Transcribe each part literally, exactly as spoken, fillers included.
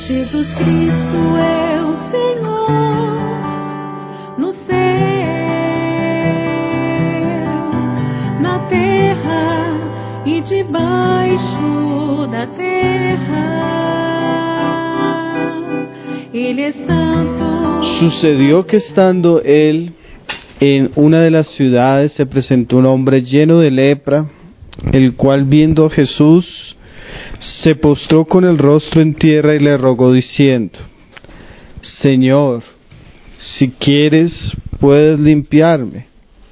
Jesus Cristo é o Senhor no céu, na terra e debaixo da terra. Ele é santo. Sucedió que estando él en una de las ciudades se presentó un hombre lleno de lepra, el cual viendo a Jesús se postró con el rostro en tierra y le rogó diciendo: Señor, si quieres puedes limpiarme.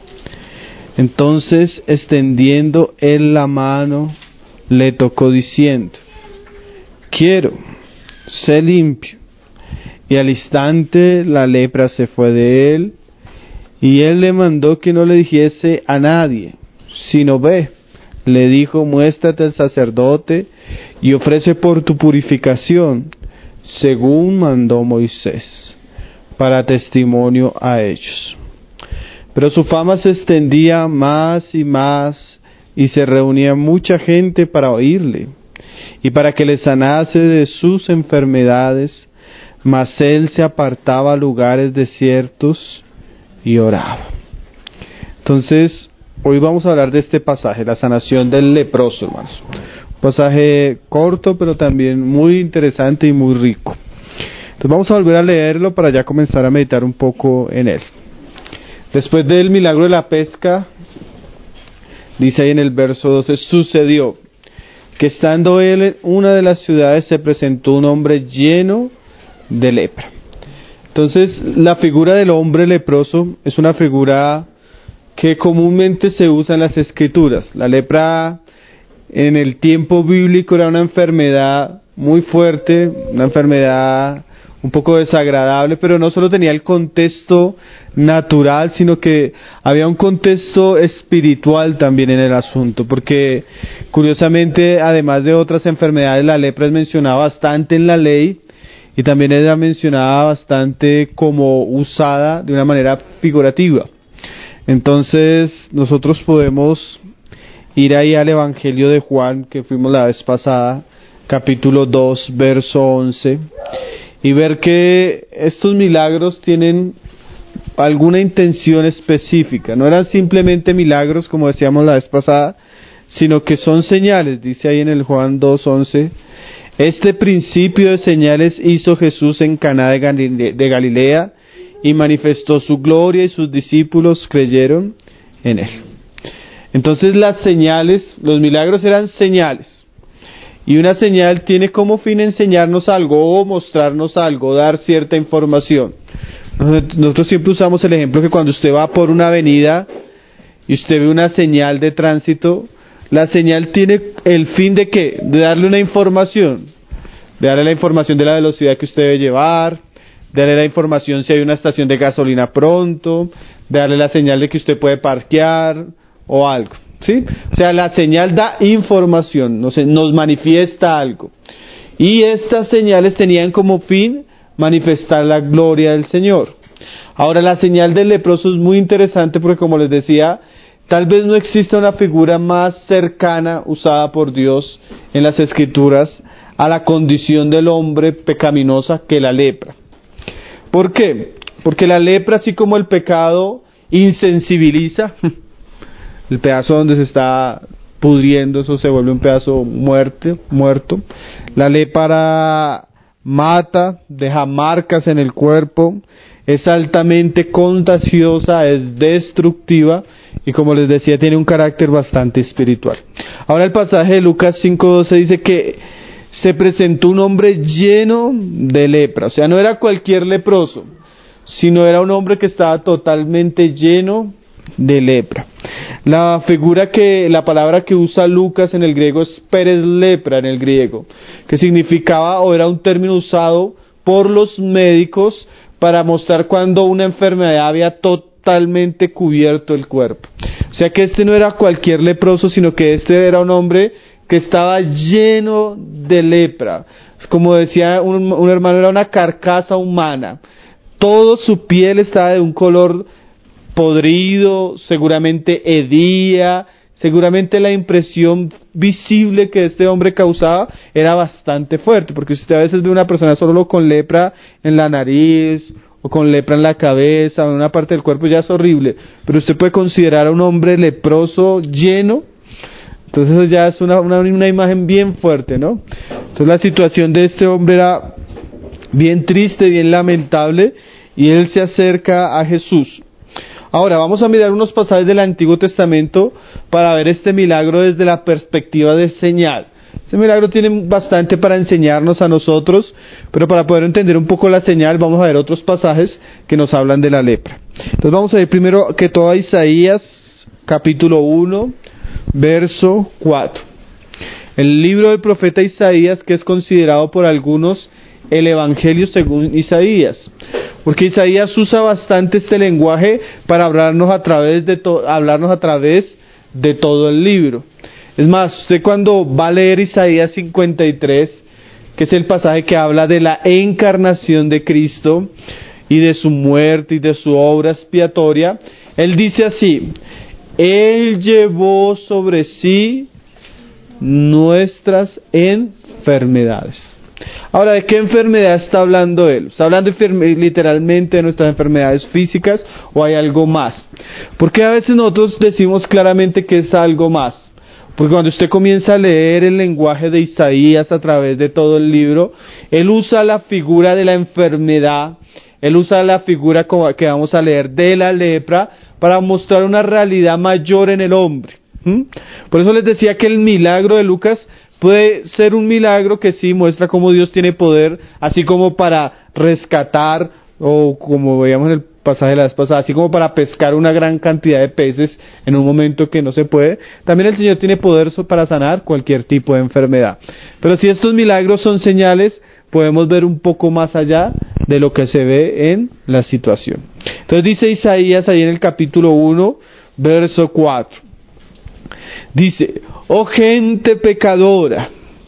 Entonces, extendiendo él la mano, le tocó diciendo: quiero, sé limpio. Y al instante la lepra se fue de él, y él le mandó que no le dijese a nadie, sino ve, le dijo, muéstrate al sacerdote y ofrece por tu purificación, según mandó Moisés, para testimonio a ellos. Pero su fama se extendía más y más, y se reunía mucha gente para oírle, y para que le sanase de sus enfermedades, mas él se apartaba a lugares desiertos y oraba. Entonces, hoy vamos a hablar de este pasaje, la sanación del leproso, hermanos. Un pasaje corto, pero también muy interesante y muy rico. Entonces vamos a volver a leerlo para ya comenzar a meditar un poco en él. Después del milagro de la pesca, dice ahí en el verso doce, sucedió que estando él en una de las ciudades se presentó un hombre lleno de lepra. Entonces, la figura del hombre leproso es una figura que comúnmente se usa en las escrituras. La lepra en el tiempo bíblico era una enfermedad muy fuerte, una enfermedad un poco desagradable, pero no solo tenía el contexto natural, sino que había un contexto espiritual también en el asunto, porque curiosamente, además de otras enfermedades, la lepra es mencionada bastante en la ley, y también era mencionada bastante como usada de una manera figurativa. Entonces nosotros podemos ir ahí al Evangelio de Juan, que fuimos la vez pasada, capítulo dos, verso once, y ver que estos milagros tienen alguna intención específica. No eran simplemente milagros, como decíamos la vez pasada, sino que son señales. Dice ahí en el Juan dos once, este principio de señales hizo Jesús en Caná de Galilea y manifestó su gloria, y sus discípulos creyeron en él. Entonces las señales, los milagros eran señales, y una señal tiene como fin enseñarnos algo o mostrarnos algo, dar cierta información. Nosotros siempre usamos el ejemplo que cuando usted va por una avenida y usted ve una señal de tránsito, la señal tiene el fin de ¿qué? De darle una información, de darle la información de la velocidad que usted debe llevar, de darle la información si hay una estación de gasolina pronto, de darle la señal de que usted puede parquear o algo, ¿sí? O sea, la señal da información, nos, nos manifiesta algo. Y estas señales tenían como fin manifestar la gloria del Señor. Ahora, la señal del leproso es muy interesante porque, como les decía, tal vez no exista una figura más cercana usada por Dios en las Escrituras a la condición del hombre pecaminosa que la lepra. ¿Por qué? Porque la lepra, así como el pecado insensibiliza, el pedazo donde se está pudriendo, eso se vuelve un pedazo muerte, muerto. La lepra mata, deja marcas en el cuerpo, es altamente contagiosa, es destructiva y, como les decía, tiene un carácter bastante espiritual. Ahora el pasaje de Lucas cinco doce dice que se presentó un hombre lleno de lepra, o sea, no era cualquier leproso, sino era un hombre que estaba totalmente lleno de lepra. La figura que, la palabra que usa Lucas en el griego es peres lepra en el griego, que significaba o era un término usado por los médicos para mostrar cuando una enfermedad había totalmente cubierto el cuerpo. O sea que este no era cualquier leproso, sino que este era un hombre que estaba lleno de lepra. Como decía un, un hermano, era una carcasa humana. Toda su piel estaba de un color podrido, seguramente hedía, seguramente la impresión visible que este hombre causaba era bastante fuerte, porque usted a veces ve una persona solo con lepra en la nariz, o con lepra en la cabeza, o en una parte del cuerpo, ya es horrible, pero usted puede considerar a un hombre leproso lleno, entonces eso ya es una, una, una imagen bien fuerte, ¿no? Entonces la situación de este hombre era bien triste, bien lamentable, y él se acerca a Jesús. Ahora vamos a mirar unos pasajes del Antiguo Testamento para ver este milagro desde la perspectiva de señal. Este milagro tiene bastante para enseñarnos a nosotros, pero para poder entender un poco la señal vamos a ver otros pasajes que nos hablan de la lepra. Entonces vamos a ir primero que todo a Isaías capítulo uno, verso cuatro. El libro del profeta Isaías, que es considerado por algunos el Evangelio según Isaías, porque Isaías usa bastante este lenguaje para hablarnos a través de to- hablarnos a través de todo el libro. Es más, usted cuando va a leer Isaías cincuenta y tres, que es el pasaje que habla de la encarnación de Cristo y de su muerte y de su obra expiatoria, él dice así: Él llevó sobre sí nuestras enfermedades. Ahora, ¿de qué enfermedad está hablando él? ¿Está hablando literalmente de nuestras enfermedades físicas o hay algo más? Porque a veces nosotros decimos claramente que es algo más. Porque cuando usted comienza a leer el lenguaje de Isaías a través de todo el libro, él usa la figura de la enfermedad, él usa la figura que vamos a leer de la lepra para mostrar una realidad mayor en el hombre. ¿Mm? Por eso les decía que el milagro de Lucas puede ser un milagro que sí muestra cómo Dios tiene poder, así como para rescatar, o como veíamos en el pasaje de la vez pasada, así como para pescar una gran cantidad de peces en un momento que no se puede. También el Señor tiene poder para sanar cualquier tipo de enfermedad. Pero si estos milagros son señales, podemos ver un poco más allá de lo que se ve en la situación. Entonces dice Isaías ahí en el capítulo uno, verso cuatro. Dice: oh gente pecadora,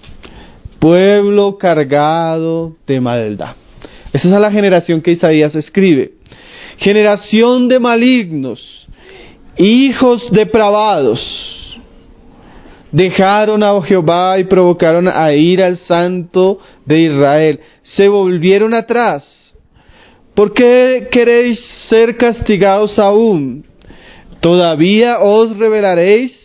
pueblo cargado de maldad. Esa es a la generación que Isaías escribe. Generación de malignos, hijos depravados, dejaron a Jehová y provocaron a ira al Santo de Israel. Se volvieron atrás. ¿Por qué queréis ser castigados aún? Todavía os rebelaréis.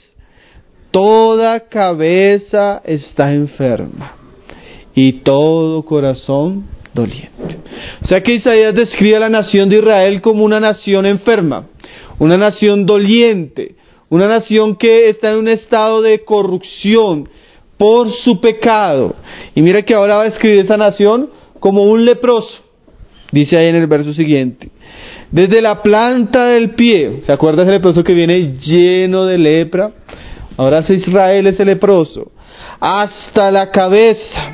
Toda cabeza está enferma y todo corazón doliente. O sea que Isaías describe a la nación de Israel como una nación enferma, una nación doliente, una nación que está en un estado de corrupción por su pecado. Y mira que ahora va a describir esa nación como un leproso. Dice ahí en el verso siguiente: desde la planta del pie, ¿se acuerda ese leproso que viene lleno de lepra? Ahora es Israel ese leproso. Hasta la cabeza.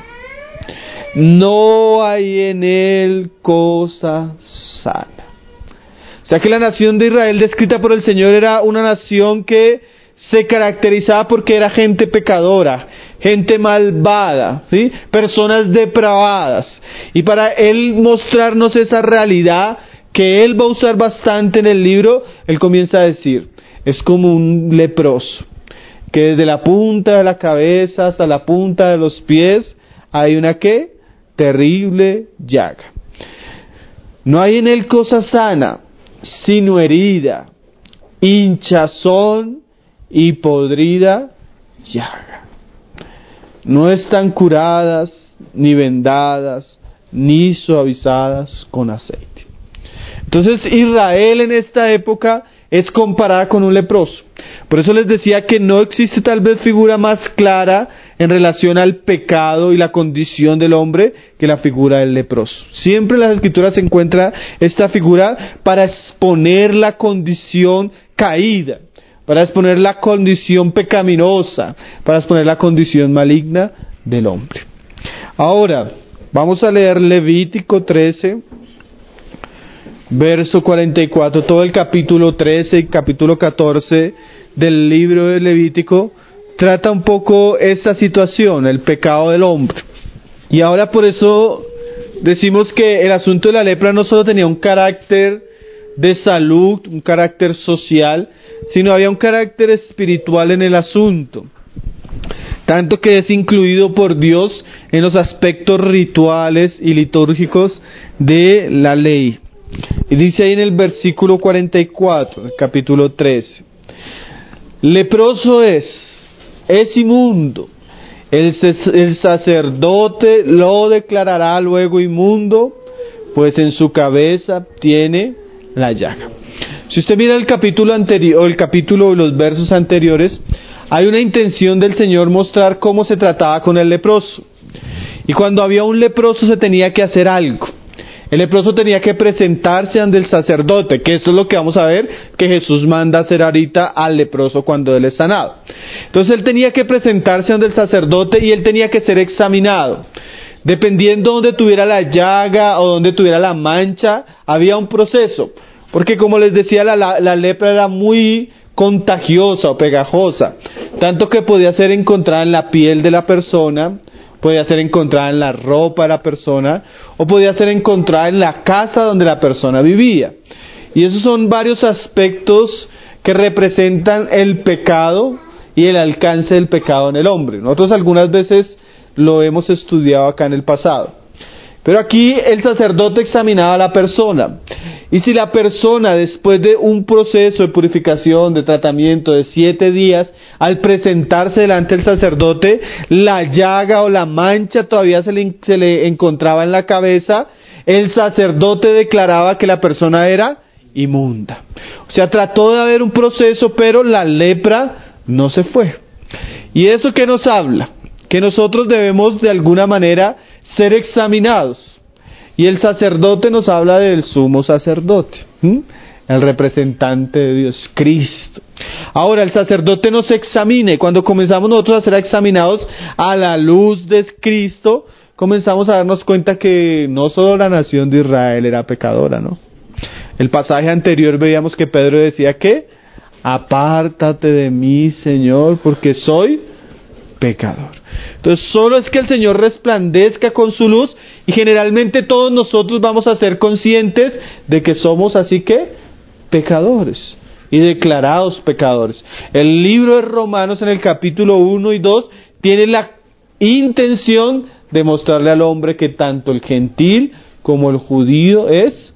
No hay en él cosa sana. O sea que la nación de Israel descrita por el Señor era una nación que se caracterizaba porque era gente pecadora, gente malvada, ¿sí? Personas depravadas. Y para él mostrarnos esa realidad que él va a usar bastante en el libro, él comienza a decir: es como un leproso, que desde la punta de la cabeza hasta la punta de los pies hay una ¿qué? Terrible llaga. No hay en él cosa sana, sino herida, hinchazón y podrida llaga. No están curadas, ni vendadas, ni suavizadas con aceite. Entonces Israel en esta época es comparada con un leproso. Por eso les decía que no existe tal vez figura más clara en relación al pecado y la condición del hombre que la figura del leproso. Siempre en las Escrituras se encuentra esta figura para exponer la condición caída, para exponer la condición pecaminosa, para exponer la condición maligna del hombre. Ahora, vamos a leer Levítico trece, verso cuarenta y cuatro, todo el capítulo trece y capítulo catorce del libro de Levítico trata un poco esta situación, el pecado del hombre. Y ahora por eso decimos que el asunto de la lepra no solo tenía un carácter de salud, un carácter social, sino había un carácter espiritual en el asunto, tanto que es incluido por Dios en los aspectos rituales y litúrgicos de la ley. Y dice ahí en el versículo cuarenta y cuatro, capítulo trece, leproso es, es inmundo, el, el sacerdote lo declarará luego inmundo, pues en su cabeza tiene la llaga. Si usted mira el capítulo anterior, o el capítulo, los versos anteriores, hay una intención del Señor mostrar cómo se trataba con el leproso. Y cuando había un leproso se tenía que hacer algo. El leproso tenía que presentarse ante el sacerdote, que esto es lo que vamos a ver que Jesús manda hacer ahorita al leproso cuando él es sanado. Entonces él tenía que presentarse ante el sacerdote y él tenía que ser examinado. Dependiendo donde tuviera la llaga o donde tuviera la mancha, había un proceso. Porque como les decía, la, la, la lepra era muy contagiosa o pegajosa, tanto que podía ser encontrada en la piel de la persona, podía ser encontrada en la ropa de la persona, o podía ser encontrada en la casa donde la persona vivía. Y esos son varios aspectos que representan el pecado y el alcance del pecado en el hombre. Nosotros algunas veces lo hemos estudiado acá en el pasado. Pero aquí el sacerdote examinaba a la persona. Y si la persona, después de un proceso de purificación, de tratamiento de siete días, al presentarse delante del sacerdote, la llaga o la mancha todavía se le, se le encontraba en la cabeza, el sacerdote declaraba que la persona era inmunda. O sea, trató de haber un proceso, pero la lepra no se fue. ¿Y eso qué nos habla? Que nosotros debemos de alguna manera ser examinados. Y el sacerdote nos habla del sumo sacerdote, ¿m? el representante de Dios, Cristo. Ahora, el sacerdote nos examine. Cuando comenzamos nosotros a ser examinados a la luz de Cristo, comenzamos a darnos cuenta que no solo la nación de Israel era pecadora, ¿no? El pasaje anterior veíamos que Pedro decía que apártate de mí, Señor, porque soy pecador. Entonces solo es que el Señor resplandezca con su luz y generalmente todos nosotros vamos a ser conscientes de que somos así que pecadores y declarados pecadores. El libro de Romanos en el capítulo uno y dos tiene la intención de mostrarle al hombre que tanto el gentil como el judío es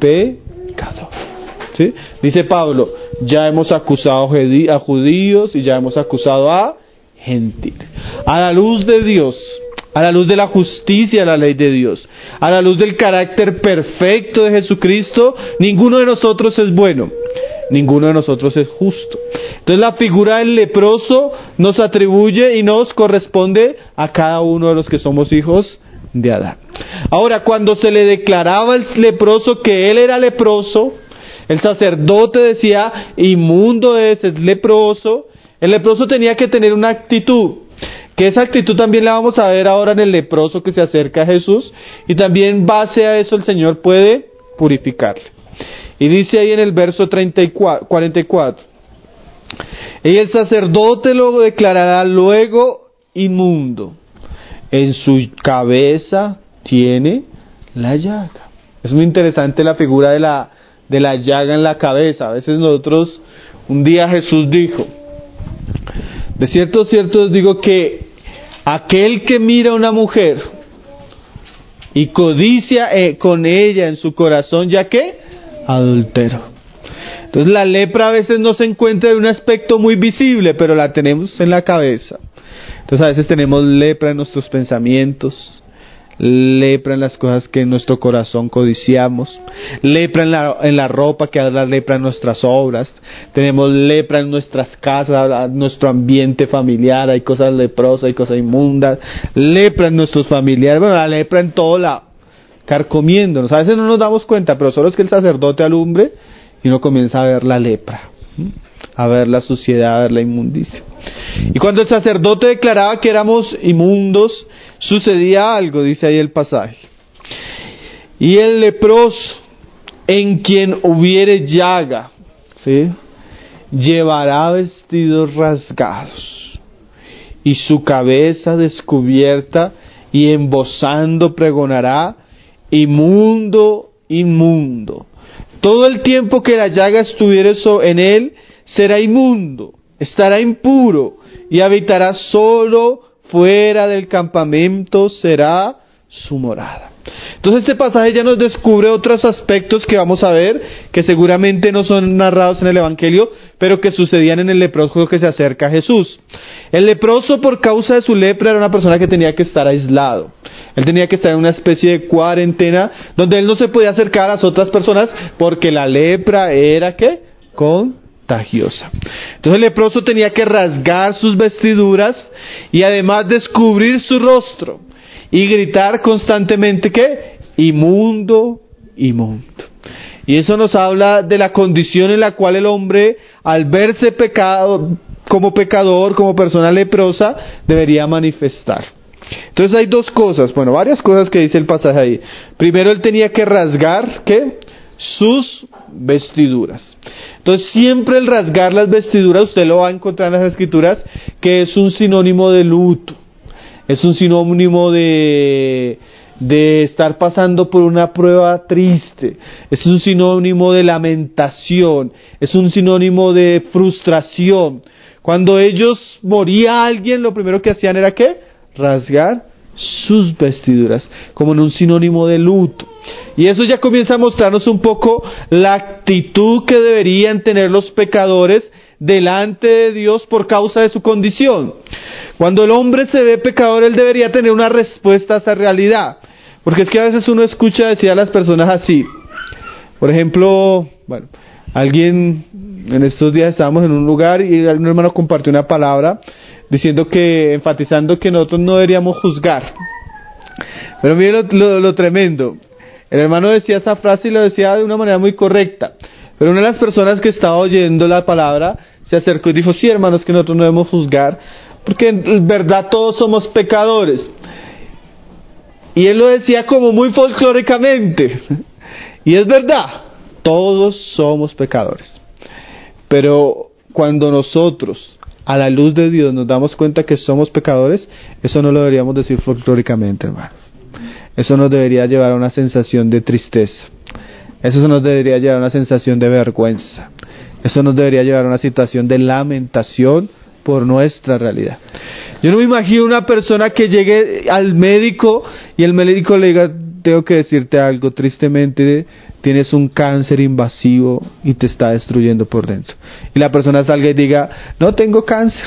pecador. ¿Sí? Dice Pablo, ya hemos acusado a judíos y ya hemos acusado a gentil. A la luz de Dios, a la luz de la justicia de la ley de Dios, a la luz del carácter perfecto de Jesucristo, ninguno de nosotros es bueno, ninguno de nosotros es justo. Entonces la figura del leproso nos atribuye y nos corresponde a cada uno de los que somos hijos de Adán. Ahora, cuando se le declaraba al leproso que él era leproso, el sacerdote decía, inmundo es, es leproso. El leproso tenía que tener una actitud, que esa actitud también la vamos a ver ahora en el leproso que se acerca a Jesús, y también base a eso el Señor puede purificarle. Y dice ahí en el verso treinta y cuatro, cuarenta y cuatro, y el sacerdote lo declarará luego inmundo, en su cabeza tiene la llaga. Es muy interesante la figura de la, de la llaga en la cabeza. A veces nosotros, un día Jesús dijo, de cierto, cierto os digo que aquel que mira a una mujer y codicia eh, con ella en su corazón, ¿ya qué? Adultero. Entonces la lepra a veces no se encuentra en un aspecto muy visible, pero la tenemos en la cabeza. Entonces a veces tenemos lepra en nuestros pensamientos, lepra en las cosas que en nuestro corazón codiciamos, lepra en la, en la ropa, que es la lepra en nuestras obras, tenemos lepra en nuestras casas, nuestro ambiente familiar, hay cosas leprosas, hay cosas inmundas, lepra en nuestros familiares, bueno, la lepra en todo lado, carcomiéndonos. A veces no nos damos cuenta, pero solo es que el sacerdote alumbre y uno comienza a ver la lepra, a ver la suciedad, a ver la inmundicia. Y cuando el sacerdote declaraba que éramos inmundos, sucedía algo, dice ahí el pasaje. Y el leproso, en quien hubiere llaga, ¿sí?, llevará vestidos rasgados y su cabeza descubierta, y embozando pregonará, inmundo, inmundo. Todo el tiempo que la llaga estuviere en él, será inmundo, estará impuro y habitará solo fuera del campamento, será su morada. Entonces este pasaje ya nos descubre otros aspectos que vamos a ver, que seguramente no son narrados en el Evangelio, pero que sucedían en el leproso que se acerca a Jesús. El leproso, por causa de su lepra, era una persona que tenía que estar aislado. Él tenía que estar en una especie de cuarentena, donde él no se podía acercar a las otras personas, porque la lepra era, ¿qué? Contagiosa. Entonces el leproso tenía que rasgar sus vestiduras y además descubrir su rostro y gritar constantemente ¿qué? Inmundo, inmundo. Y eso nos habla de la condición en la cual el hombre, al verse pecado, como pecador, como persona leprosa, debería manifestar. Entonces hay dos cosas, bueno, varias cosas que dice el pasaje ahí. Primero, él tenía que rasgar, ¿qué? Sus vestiduras. Entonces siempre el rasgar las vestiduras, usted lo va a encontrar en las escrituras, que es un sinónimo de luto. Es un sinónimo de, de estar pasando por una prueba triste. Es un sinónimo de lamentación. Es un sinónimo de frustración. Cuando ellos moría alguien, lo primero que hacían era ¿qué? Rasgar sus vestiduras, como en un sinónimo de luto. Y eso ya comienza a mostrarnos un poco la actitud que deberían tener los pecadores delante de Dios por causa de su condición. Cuando el hombre se ve pecador, él debería tener una respuesta a esa realidad. Porque es que a veces uno escucha decir a las personas así. Por ejemplo, bueno, alguien, en estos días estábamos en un lugar y un hermano compartió una palabra diciendo que, enfatizando que nosotros no deberíamos juzgar. Pero miren lo, lo, lo tremendo. El hermano decía esa frase y lo decía de una manera muy correcta. Pero una de las personas que estaba oyendo la palabra se acercó y dijo, sí, hermanos, que nosotros no debemos juzgar, porque en verdad todos somos pecadores. Y él lo decía como muy folclóricamente. Y es verdad, todos somos pecadores. Pero cuando nosotros, a la luz de Dios, nos damos cuenta que somos pecadores, eso no lo deberíamos decir folclóricamente, hermano. Eso nos debería llevar a una sensación de tristeza. Eso nos debería llevar a una sensación de vergüenza. Eso nos debería llevar a una situación de lamentación por nuestra realidad. Yo no me imagino una persona que llegue al médico y el médico le diga, tengo que decirte algo, tristemente tienes un cáncer invasivo y te está destruyendo por dentro. Y la persona salga y diga, no tengo cáncer.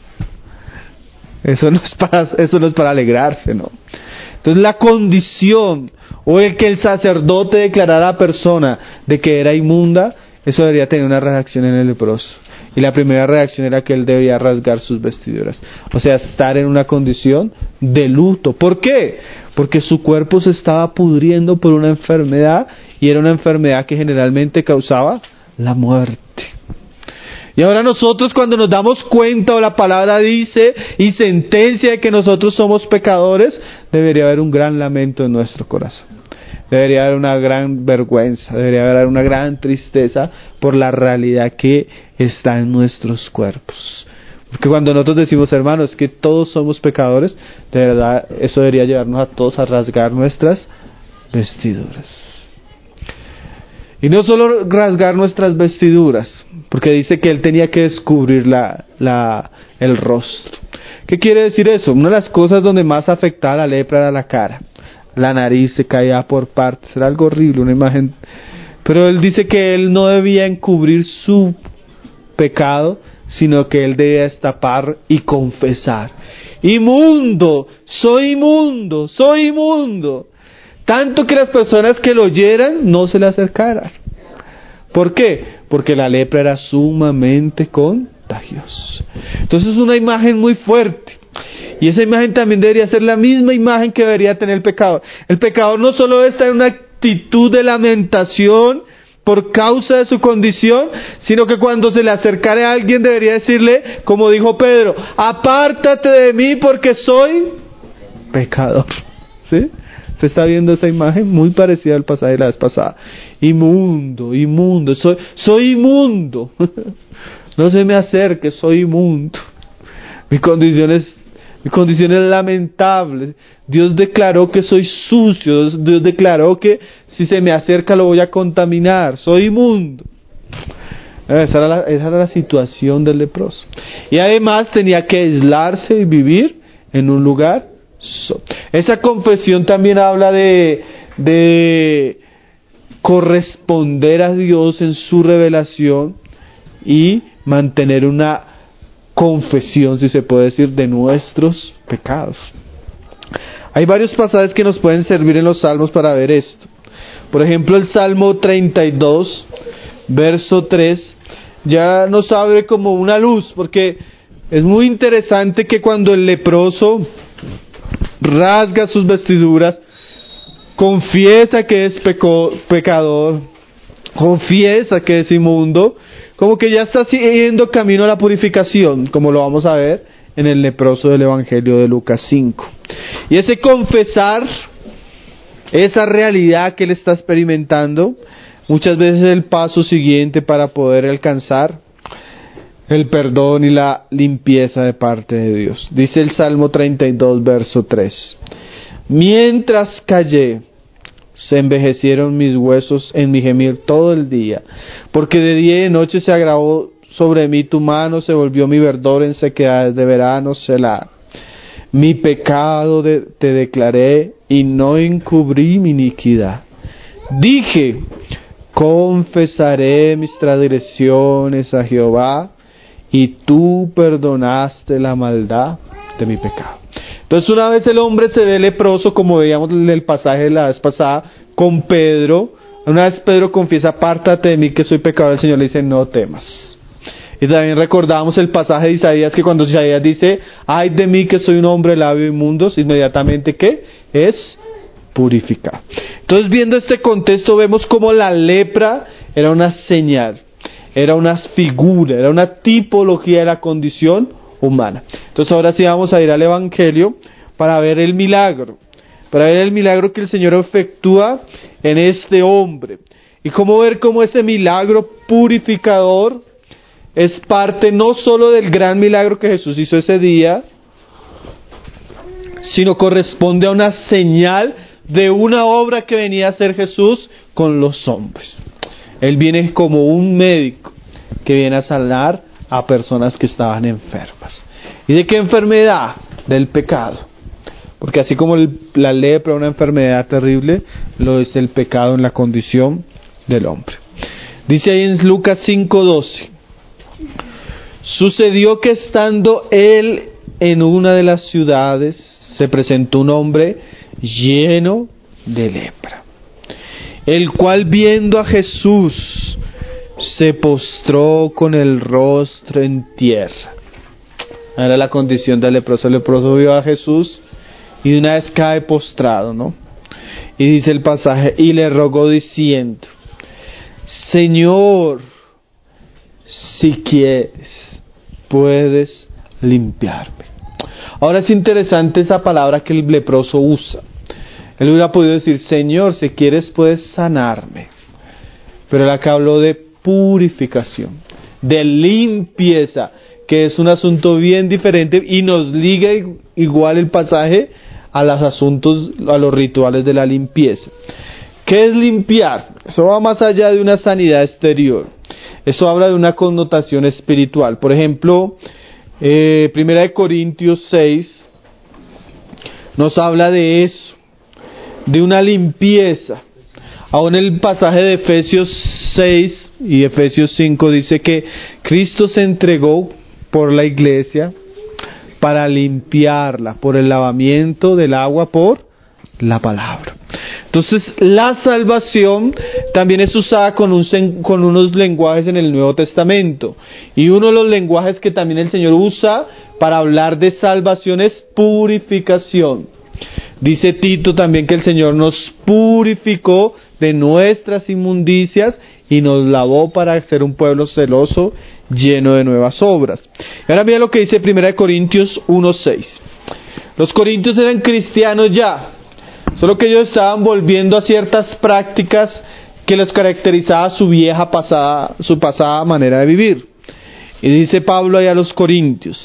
Eso no es para, eso no es para alegrarse, ¿no? Entonces la condición o el que el sacerdote declarara a la persona de que era inmunda, eso debería tener una reacción en el leproso. Y la primera reacción era que él debía rasgar sus vestiduras. O sea, estar en una condición de luto. ¿Por qué? Porque su cuerpo se estaba pudriendo por una enfermedad y era una enfermedad que generalmente causaba la muerte. Y ahora nosotros, cuando nos damos cuenta o la palabra dice y sentencia de que nosotros somos pecadores, debería haber un gran lamento en nuestro corazón. Debería haber una gran vergüenza, debería haber una gran tristeza por la realidad que está en nuestros cuerpos. Porque cuando nosotros decimos, hermanos, que todos somos pecadores, de verdad eso debería llevarnos a todos a rasgar nuestras vestiduras. Y no solo rasgar nuestras vestiduras, porque dice que él tenía que descubrir la, la, el rostro. ¿Qué quiere decir eso? Una de las cosas donde más afectaba la lepra era la cara. La nariz se caía por partes, era algo horrible, una imagen. Pero él dice que él no debía encubrir su pecado, sino que él debía destapar y confesar. Inmundo, soy inmundo, soy inmundo. Tanto que las personas que lo oyeran no se le acercaran. ¿Por qué? Porque la lepra era sumamente contagiosa. Entonces es una imagen muy fuerte. Y esa imagen también debería ser la misma imagen que debería tener el pecador. El pecador no solo debe estar en una actitud de lamentación por causa de su condición, sino que cuando se le acercare a alguien debería decirle, como dijo Pedro, apártate de mí porque soy pecador. ¿Sí? Se está viendo esa imagen muy parecida al pasaje de la vez pasada. Inmundo, inmundo, soy, soy inmundo. No se me acerque, soy inmundo. Mi condición es, mi condición es lamentable. Dios declaró que soy sucio. Dios declaró que si se me acerca lo voy a contaminar. Soy inmundo. Esa era, la, esa era la situación del leproso. Y además tenía que aislarse y vivir en un lugar solo. Esa confesión también habla de, de corresponder a Dios en su revelación y mantener una confesión, si se puede decir, de nuestros pecados. Hay varios pasajes que nos pueden servir en los salmos para ver esto. Por ejemplo, el Salmo treinta y dos, verso tres, ya nos abre como una luz, porque es muy interesante que cuando el leproso rasga sus vestiduras, confiesa que es peco, pecador, confiesa que es inmundo, como que ya está siguiendo camino a la purificación, como lo vamos a ver en el leproso del Evangelio de Lucas cinco. Y ese confesar esa realidad que él está experimentando, muchas veces es el paso siguiente para poder alcanzar el perdón y la limpieza de parte de Dios. Dice el Salmo treinta y dos, verso tres. Mientras callé, se envejecieron mis huesos en mi gemir todo el día, porque de día y de noche se agravó sobre mí tu mano, se volvió mi verdor en sequedades de verano, Selah. Mi pecado de, te declaré y no encubrí mi iniquidad. Dije, confesaré mis transgresiones a Jehová, y tú perdonaste la maldad de mi pecado. Entonces, una vez el hombre se ve leproso, como veíamos en el pasaje de la vez pasada con Pedro, una vez Pedro confiesa, apártate de mí que soy pecador, el Señor le dice, no temas. Y también recordamos el pasaje de Isaías, que cuando Isaías dice, ay de mí que soy un hombre labio inmundo, inmediatamente ¿qué? Es purificado. Entonces, viendo este contexto, vemos como la lepra era una señal, era una figura, era una tipología de la condición humana. Entonces ahora sí vamos a ir al Evangelio para ver el milagro, para ver el milagro que el Señor efectúa en este hombre, y cómo ver cómo ese milagro purificador es parte no solo del gran milagro que Jesús hizo ese día, sino corresponde a una señal de una obra que venía a hacer Jesús con los hombres. Él viene como un médico que viene a sanar a personas que estaban enfermas. ¿Y de qué enfermedad? Del pecado. Porque así como el, la lepra, una enfermedad terrible, lo es el pecado en la condición del hombre. Dice ahí en Lucas cinco doce. Sucedió que estando él en una de las ciudades, se presentó un hombre lleno de lepra, el cual viendo a Jesús se postró con el rostro en tierra. Era la condición del leproso. El leproso vio a Jesús y de una vez cae postrado, ¿no? Y dice el pasaje, y le rogó diciendo, Señor, si quieres, puedes limpiarme. Ahora es interesante esa palabra que el leproso usa. Él hubiera podido decir, Señor, si quieres, puedes sanarme. Pero él acá habló de purificación, de limpieza, que es un asunto bien diferente y nos liga igual el pasaje a los asuntos, a los rituales de la limpieza. ¿Qué es limpiar? Eso va más allá de una sanidad exterior. Eso habla de una connotación espiritual. Por ejemplo, eh, Primera de Corintios seis nos habla de eso, de una limpieza. Aún el pasaje de Efesios seis y Efesios cinco dice que Cristo se entregó por la iglesia para limpiarla, por el lavamiento del agua por la palabra. Entonces, la salvación también es usada con, un, con unos lenguajes en el Nuevo Testamento. Y uno de los lenguajes que también el Señor usa para hablar de salvación es purificación. Dice Tito también que el Señor nos purificó de nuestras inmundicias y nos lavó para ser un pueblo celoso, lleno de nuevas obras. Y ahora mira lo que dice Primera de Corintios uno seis. Los corintios eran cristianos ya, solo que ellos estaban volviendo a ciertas prácticas que les caracterizaba su vieja pasada, su pasada manera de vivir. Y dice Pablo ahí a los corintios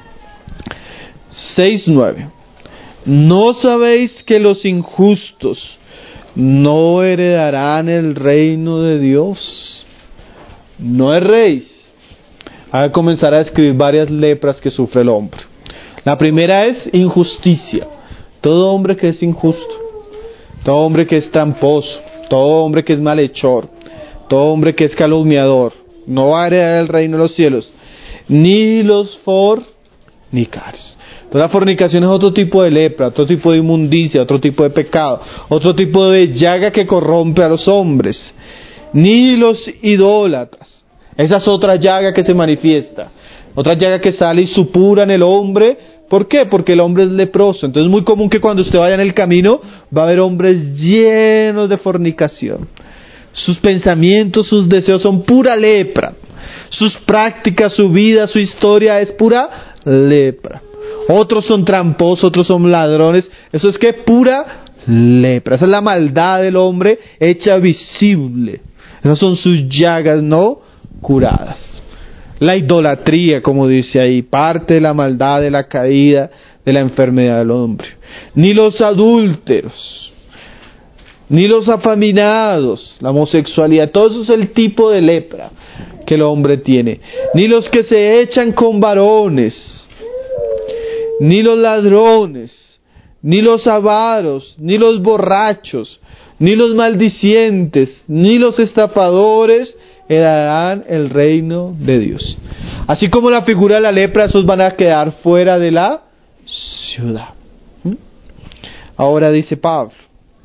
seis nueve. ¿No sabéis que los injustos no heredarán el reino de Dios? no erréis. A comenzar a describir varias lepras que sufre el hombre. La primera es injusticia. Todo hombre que es injusto, todo hombre que es tramposo, todo hombre que es malhechor, todo hombre que es calumniador, no va a heredar el reino de los cielos, ni los fornicarios. Entonces la fornicación es otro tipo de lepra, otro tipo de inmundicia, otro tipo de pecado, otro tipo de llaga que corrompe a los hombres. Ni los idólatras. Esa es otra llaga que se manifiesta, otra llaga que sale y supura en el hombre. ¿Por qué? Porque el hombre es leproso. Entonces es muy común que cuando usted vaya en el camino va a haber hombres llenos de fornicación. Sus pensamientos, sus deseos son pura lepra. Sus prácticas, su vida, su historia es pura lepra. Otros son tramposos, otros son ladrones. Eso es que pura lepra. Esa es la maldad del hombre hecha visible. Esas son sus llagas no curadas. La idolatría, como dice ahí, parte de la maldad, de la caída, de la enfermedad del hombre. Ni los adúlteros, ni los afeminados, la homosexualidad, todo eso es el tipo de lepra que el hombre tiene. Ni los que se echan con varones, ni los ladrones, ni los avaros, ni los borrachos, ni los maldicientes, ni los estafadores heredarán el reino de Dios. Así como la figura de la lepra, esos van a quedar fuera de la ciudad. ¿Mm? Ahora dice Pablo,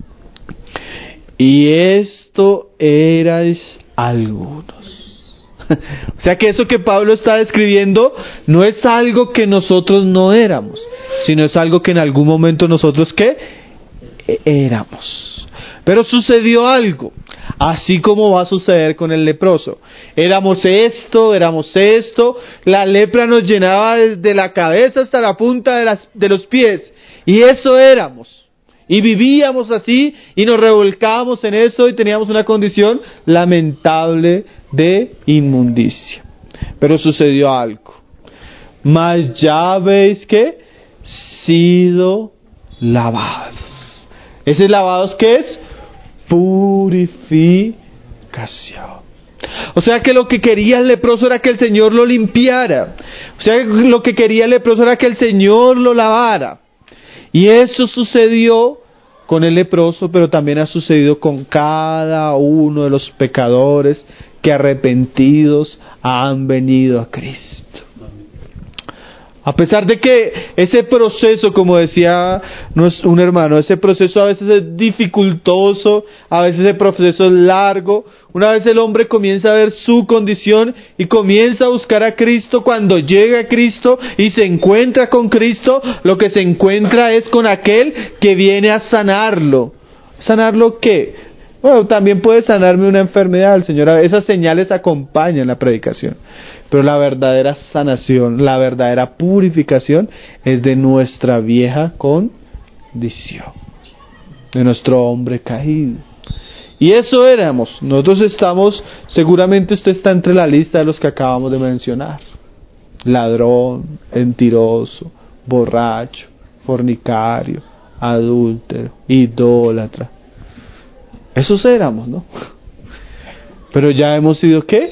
y esto erais algunos. O sea que eso que Pablo está describiendo no es algo que nosotros no éramos, sino es algo que en algún momento nosotros ¿qué? Éramos. Pero sucedió algo, así como va a suceder con el leproso. Éramos esto, éramos esto, la lepra nos llenaba desde la cabeza hasta la punta de, las, de los pies, y eso éramos. Y vivíamos así, y nos revolcábamos en eso, y teníamos una condición lamentable de inmundicia. Pero sucedió algo. Mas ya habéis que sido lavados. ¿Ese lavados qué es? Purificación. O sea que lo que quería el leproso era que el Señor lo limpiara. O sea que lo que quería el leproso era que el Señor lo lavara. Y eso sucedió con el leproso, pero también ha sucedido con cada uno de los pecadores que arrepentidos han venido a Cristo. A pesar de que ese proceso, como decía un hermano, ese proceso a veces es dificultoso, a veces ese proceso es largo, una vez el hombre comienza a ver su condición y comienza a buscar a Cristo, cuando llega a Cristo y se encuentra con Cristo, lo que se encuentra es con aquel que viene a sanarlo. ¿Sanarlo qué? Bueno, también puede sanarme una enfermedad, el Señor. Esas señales acompañan la predicación. Pero la verdadera sanación, la verdadera purificación es de nuestra vieja condición, de nuestro hombre caído. Y eso éramos. Nosotros estamos, seguramente usted está entre la lista de los que acabamos de mencionar. Ladrón, mentiroso, borracho, fornicario, adúltero, idólatra. Esos éramos, ¿no? Pero ya hemos sido, ¿qué?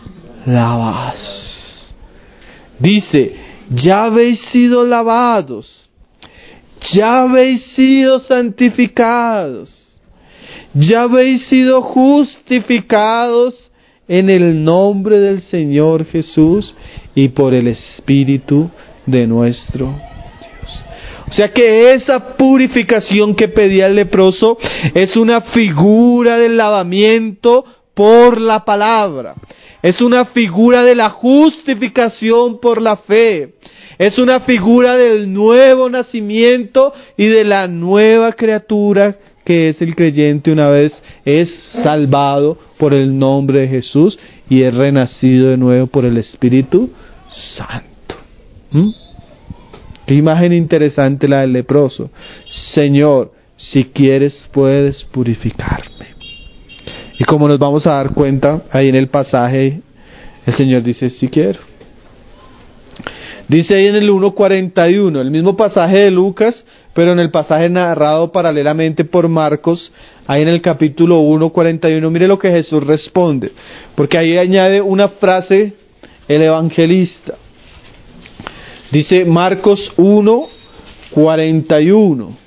Lavados. Dice, ya habéis sido lavados, ya habéis sido santificados, ya habéis sido justificados en el nombre del Señor Jesús y por el Espíritu de nuestro Dios. O sea que esa purificación que pedía el leproso es una figura del lavamiento por la palabra. Es una figura de la justificación por la fe. Es una figura del nuevo nacimiento y de la nueva criatura que es el creyente una vez es salvado por el nombre de Jesús y es renacido de nuevo por el Espíritu Santo. ¿Mm? Qué imagen interesante la del leproso. Señor, si quieres puedes purificarme. Y como nos vamos a dar cuenta, ahí en el pasaje, el Señor dice, si quiero. Dice ahí en el uno cuarenta y uno, el mismo pasaje de Lucas, pero en el pasaje narrado paralelamente por Marcos, ahí en el capítulo uno, cuarenta y uno, mire lo que Jesús responde, porque ahí añade una frase el evangelista. Dice Marcos uno, cuarenta y uno.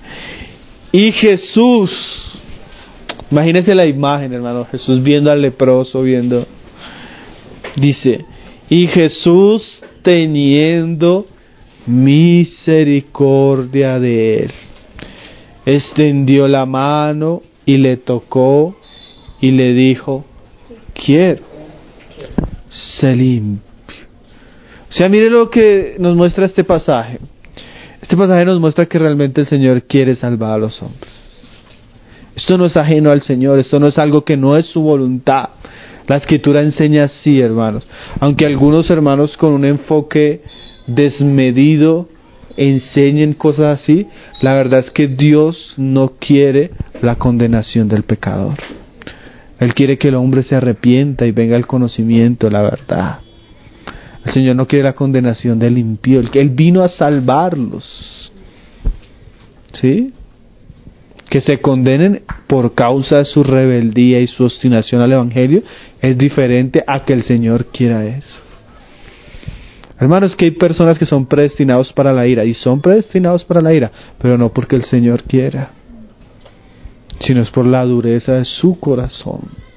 Y Jesús, imagínense la imagen, hermano, Jesús viendo al leproso, viendo, dice, y Jesús teniendo misericordia de él, extendió la mano y le tocó y le dijo, quiero, sé limpio. O sea, mire lo que nos muestra este pasaje. Este pasaje nos muestra que realmente el Señor quiere salvar a los hombres. Esto no es ajeno al Señor, esto no es algo que no es su voluntad. La Escritura enseña así, hermanos. Aunque algunos hermanos con un enfoque desmedido enseñen cosas así, la verdad es que Dios no quiere la condenación del pecador. Él quiere que el hombre se arrepienta y venga al conocimiento de la verdad. El Señor no quiere la condenación del impío. Él vino a salvarlos. ¿Sí? Que se condenen por causa de su rebeldía y su obstinación al Evangelio es diferente a que el Señor quiera eso. Hermanos, que hay personas que son predestinados para la ira, y son predestinados para la ira, pero no porque el Señor quiera, sino es por la dureza de su corazón.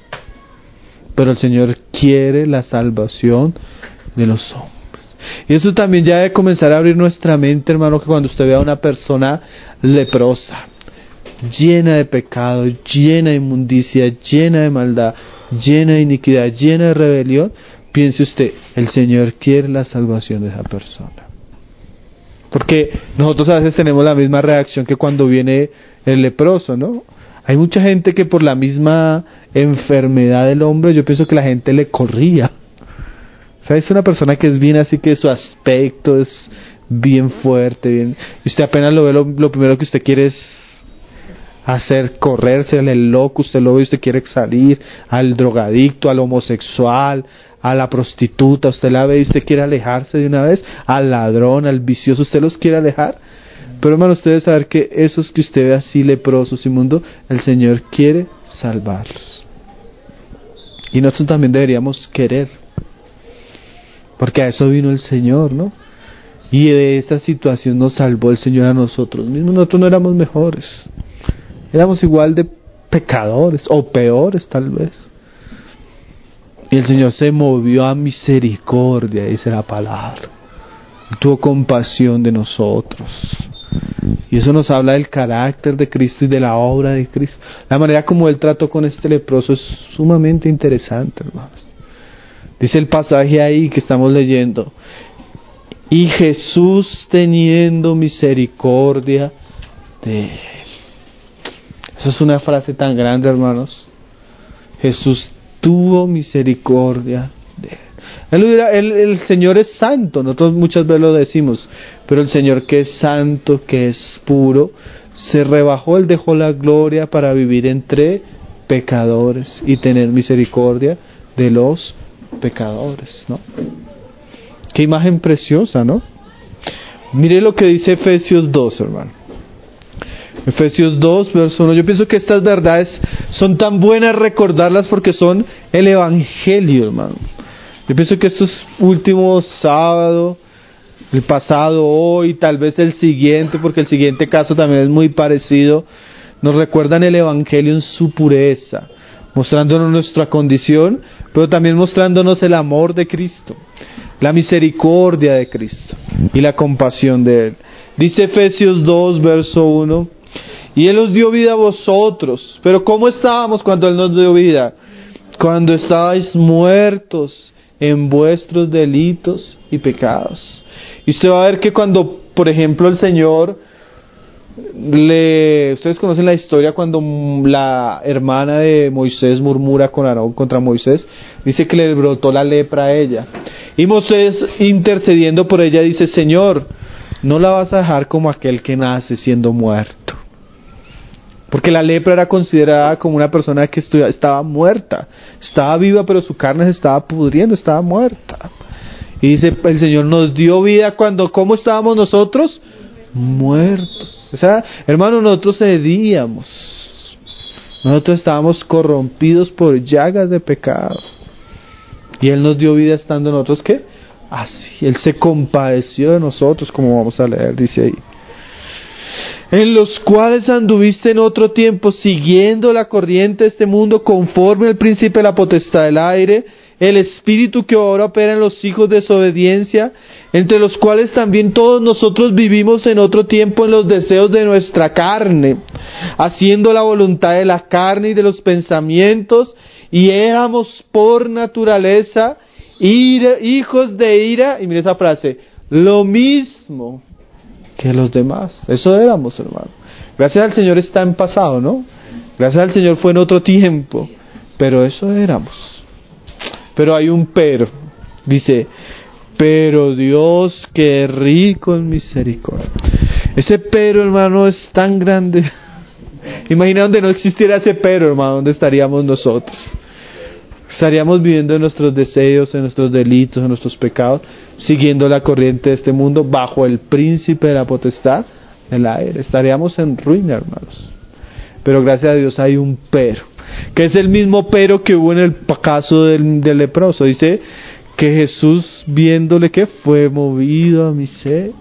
Pero el Señor quiere la salvación de los hombres. Y eso también ya debe comenzar a abrir nuestra mente, hermano, que cuando usted vea a una persona leprosa, llena de pecado, llena de inmundicia, llena de maldad, llena de iniquidad, llena de rebelión, piense usted, el Señor quiere la salvación de esa persona. Porque nosotros a veces tenemos la misma reacción que cuando viene el leproso, ¿no? Hay mucha gente que por la misma enfermedad del hombre, yo pienso que la gente le corría. O sea, es una persona que es bien así, que su aspecto es bien fuerte, bien, y usted apenas lo ve, lo, lo primero que usted quiere es hacer correrse, el loco, usted lo ve y usted quiere salir, al drogadicto, al homosexual, a la prostituta, usted la ve y usted quiere alejarse de una vez, al ladrón, al vicioso, usted los quiere alejar. Pero hermano, usted debe saber que esos que usted ve así leprosos, inmundos, el Señor quiere salvarlos. Y nosotros también deberíamos querer, porque a eso vino el Señor, ¿no? Y de esta situación nos salvó el Señor a nosotros mismos. Nosotros no éramos mejores, éramos igual de pecadores, o peores tal vez. Y el Señor se movió a misericordia, dice la palabra. Tuvo compasión de nosotros. Y eso nos habla del carácter de Cristo y de la obra de Cristo. La manera como Él trató con este leproso es sumamente interesante, hermanos. Dice el pasaje ahí que estamos leyendo, y Jesús teniendo misericordia de él. Esa es una frase tan grande, hermanos. Jesús tuvo misericordia de él. Él, él. El Señor es santo, nosotros muchas veces lo decimos, pero el Señor que es santo, que es puro, se rebajó, Él dejó la gloria para vivir entre pecadores y tener misericordia de los pecadores, ¿no? Qué imagen preciosa, ¿no? Mire lo que dice Efesios dos, hermano. Efesios dos, verso uno. Yo pienso que estas verdades son tan buenas recordarlas porque son el Evangelio, hermano. Yo pienso que estos últimos sábados, el pasado, hoy, tal vez el siguiente, porque el siguiente caso también es muy parecido, nos recuerdan el Evangelio en su pureza, mostrándonos nuestra condición, pero también mostrándonos el amor de Cristo, la misericordia de Cristo y la compasión de Él. Dice Efesios dos, verso uno, y Él os dio vida a vosotros. Pero ¿cómo estábamos cuando Él nos dio vida? Cuando estabais muertos en vuestros delitos y pecados. Y usted va a ver que cuando, por ejemplo, el Señor le... Ustedes conocen la historia cuando la hermana de Moisés murmura con Aarón contra Moisés. Dice que le brotó la lepra a ella. Y Moisés, intercediendo por ella, dice: Señor, no la vas a dejar como aquel que nace siendo muerto. Porque la lepra era considerada como una persona que estaba muerta. Estaba viva, pero su carne se estaba pudriendo, estaba muerta. Y dice, el Señor nos dio vida cuando, ¿cómo estábamos nosotros? muertos. O sea, hermano, nosotros cedíamos. Nosotros estábamos corrompidos por llagas de pecado. Y Él nos dio vida estando nosotros, ¿qué? Así. Él se compadeció de nosotros, como vamos a leer, dice ahí. En los cuales anduviste en otro tiempo, siguiendo la corriente de este mundo, conforme al príncipe de la potestad del aire, el espíritu que ahora opera en los hijos de desobediencia, entre los cuales también todos nosotros vivimos en otro tiempo en los deseos de nuestra carne, haciendo la voluntad de la carne y de los pensamientos, y éramos por naturaleza ira, hijos de ira, y mire esa frase, lo mismo que los demás. Eso éramos, hermano. Gracias al Señor está en pasado, ¿no? Gracias al Señor fue en otro tiempo, pero eso éramos. Pero hay un pero, dice, pero Dios que es rico en misericordia. Ese pero, hermano, es tan grande. Imagina donde no existiera ese pero, hermano, ¿dónde estaríamos nosotros? Estaríamos viviendo en nuestros deseos, en nuestros delitos, en nuestros pecados, siguiendo la corriente de este mundo bajo el príncipe de la potestad del aire. Estaríamos en ruina, hermanos. Pero gracias a Dios hay un pero, que es el mismo pero que hubo en el caso del, del leproso. Dice que Jesús, viéndole, que fue movido a misericordia.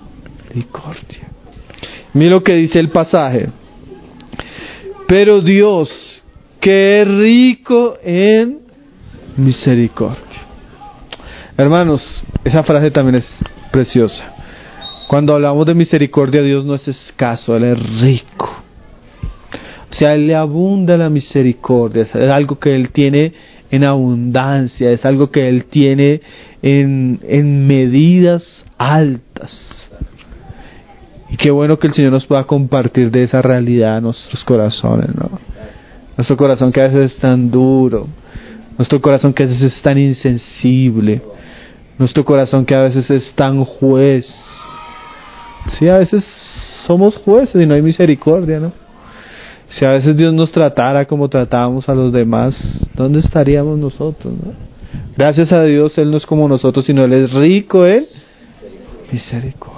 Mira lo que dice el pasaje. Pero Dios, que es rico en misericordia. Hermanos, esa frase también es preciosa. Cuando hablamos de misericordia, Dios no es escaso, Él es rico. O sea, Él le abunda la misericordia, es algo que Él tiene en abundancia, es algo que Él tiene en, en medidas altas. Y qué bueno que el Señor nos pueda compartir de esa realidad en nuestros corazones, ¿no? Nuestro corazón que a veces es tan duro, nuestro corazón que a veces es tan insensible, nuestro corazón que a veces es tan juez. Sí, a veces somos jueces y no hay misericordia, ¿no? Si a veces Dios nos tratara como tratábamos a los demás, ¿dónde estaríamos nosotros, no? Gracias a Dios, Él no es como nosotros, sino Él es rico en misericordia.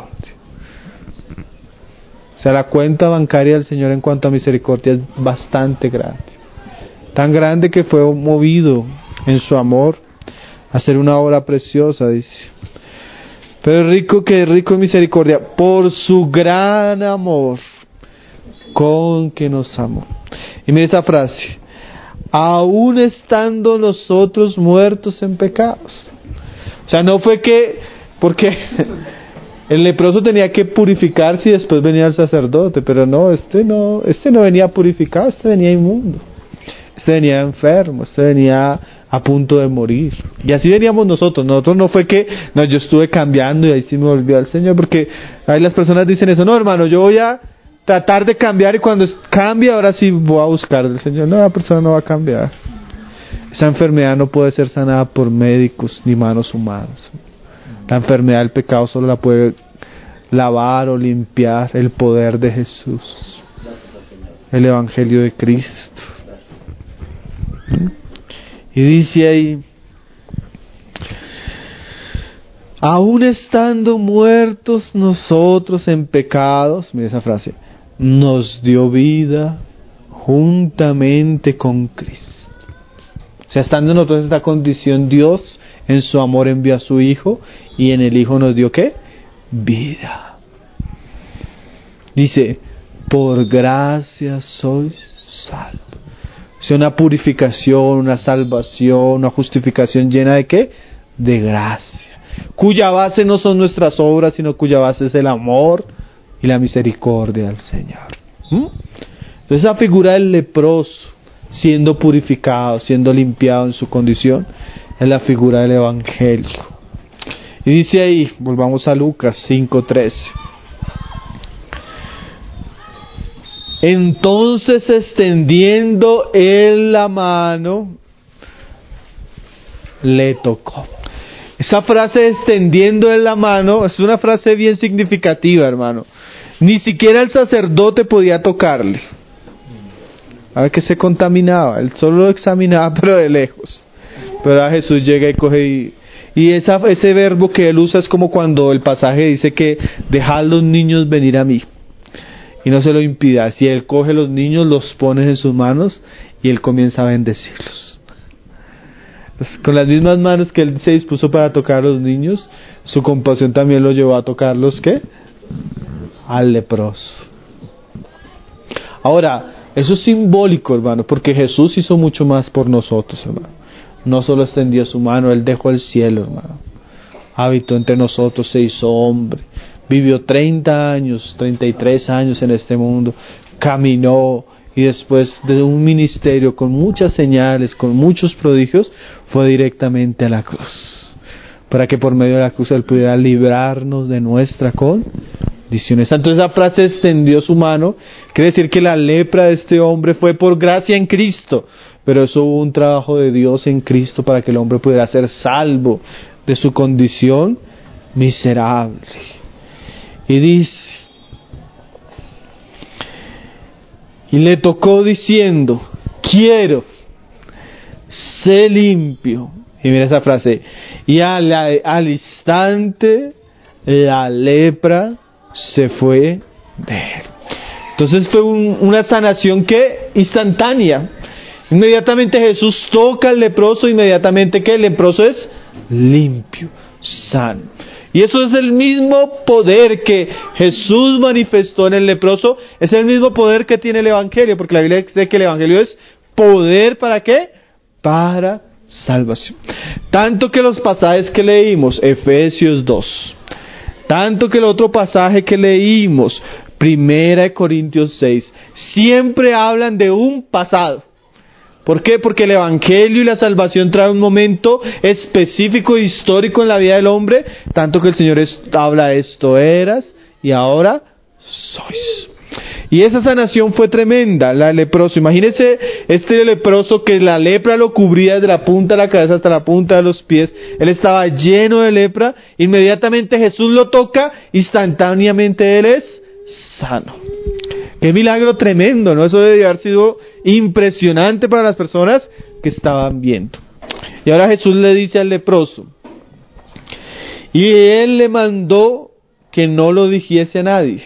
O sea, la cuenta bancaria del Señor en cuanto a misericordia es bastante grande. Tan grande que fue movido en su amor a hacer una obra preciosa, dice. Pero rico que es rico en misericordia, por su gran amor con que nos amó. Y mire esa frase, aún estando nosotros muertos en pecados. O sea, no fue que, porque el leproso tenía que purificarse y después venía el sacerdote, pero no, este no, este no venía purificado, este venía inmundo. Este venía enfermo, este venía a punto de morir. Y así veníamos nosotros. Nosotros no fue que, no, yo estuve cambiando y ahí sí me volvió al Señor, porque ahí las personas dicen eso, no, hermano, yo voy a tratar de cambiar y cuando cambie, ahora sí voy a buscar del Señor. No, la persona no va a cambiar. Esa enfermedad no puede ser sanada por médicos ni manos humanas. La enfermedad del pecado solo la puede lavar o limpiar el poder de Jesús, el Evangelio de Cristo. Y dice ahí, aún estando muertos nosotros en pecados, mira esa frase, nos dio vida juntamente con Cristo. O sea, estando nosotros en esta condición, Dios en su amor envió a su Hijo y en el Hijo nos dio ¿qué? Vida. Dice, por gracia sois salvos. O sea, una purificación, una salvación, una justificación llena de ¿qué? De gracia. Cuya base no son nuestras obras, sino cuya base es el amor y la misericordia del Señor. ¿Mm? Entonces esa figura del leproso, siendo purificado, siendo limpiado en su condición, es la figura del Evangelio. Y dice ahí, volvamos a Lucas cinco trece. Entonces, extendiendo él la mano, le tocó. Esa frase, extendiendo él la mano, es una frase bien significativa, hermano. Ni siquiera el sacerdote podía tocarle. A ver que se contaminaba, él solo lo examinaba, pero de lejos. Pero a Jesús llega y coge y, Y esa, ese verbo que él usa es como cuando el pasaje dice que dejad los niños venir a mí y no se lo impidas. Y él coge los niños, los pone en sus manos y él comienza a bendecirlos. Pues, con las mismas manos que él se dispuso para tocar a los niños, su compasión también lo llevó a tocar los ¿qué? Al leproso. Ahora, eso es simbólico, hermano, porque Jesús hizo mucho más por nosotros, hermano. No solo extendió su mano, Él dejó el cielo, hermano. Habitó entre nosotros, se hizo hombre. Vivió treinta años, treinta y tres años en este mundo. Caminó y después de un ministerio con muchas señales, con muchos prodigios, fue directamente a la cruz. Para que por medio de la cruz Él pudiera librarnos de nuestra condición. Entonces esa frase extendió su mano, quiere decir que la lepra de este hombre fue por gracia en Cristo. Pero eso hubo un trabajo de Dios en Cristo para que el hombre pudiera ser salvo de su condición miserable. Y dice, y le tocó diciendo, quiero, sé limpio. Y mira esa frase, y al, al instante la lepra se fue de él. Entonces fue un, una sanación que instantánea. Inmediatamente Jesús toca al leproso, inmediatamente que el leproso es limpio, sano. Y eso es el mismo poder que Jesús manifestó en el leproso, es el mismo poder que tiene el Evangelio, porque la Biblia dice que el Evangelio es poder ¿para qué? Para salvación. Tanto que los pasajes que leímos, Efesios dos, tanto que el otro pasaje que leímos, Primera de Corintios seis, siempre hablan de un pasado. ¿Por qué? Porque el Evangelio y la salvación trae un momento específico e histórico en la vida del hombre, tanto que el Señor es, habla esto eras y ahora sois. Y esa sanación fue tremenda, la leproso. Imagínese este leproso que la lepra lo cubría desde la punta de la cabeza hasta la punta de los pies. Él estaba lleno de lepra, inmediatamente Jesús lo toca, instantáneamente él es sano. Qué milagro tremendo, ¿no? Eso debe haber sido impresionante para las personas que estaban viendo. Y ahora Jesús le dice al leproso, y él le mandó que no lo dijese a nadie,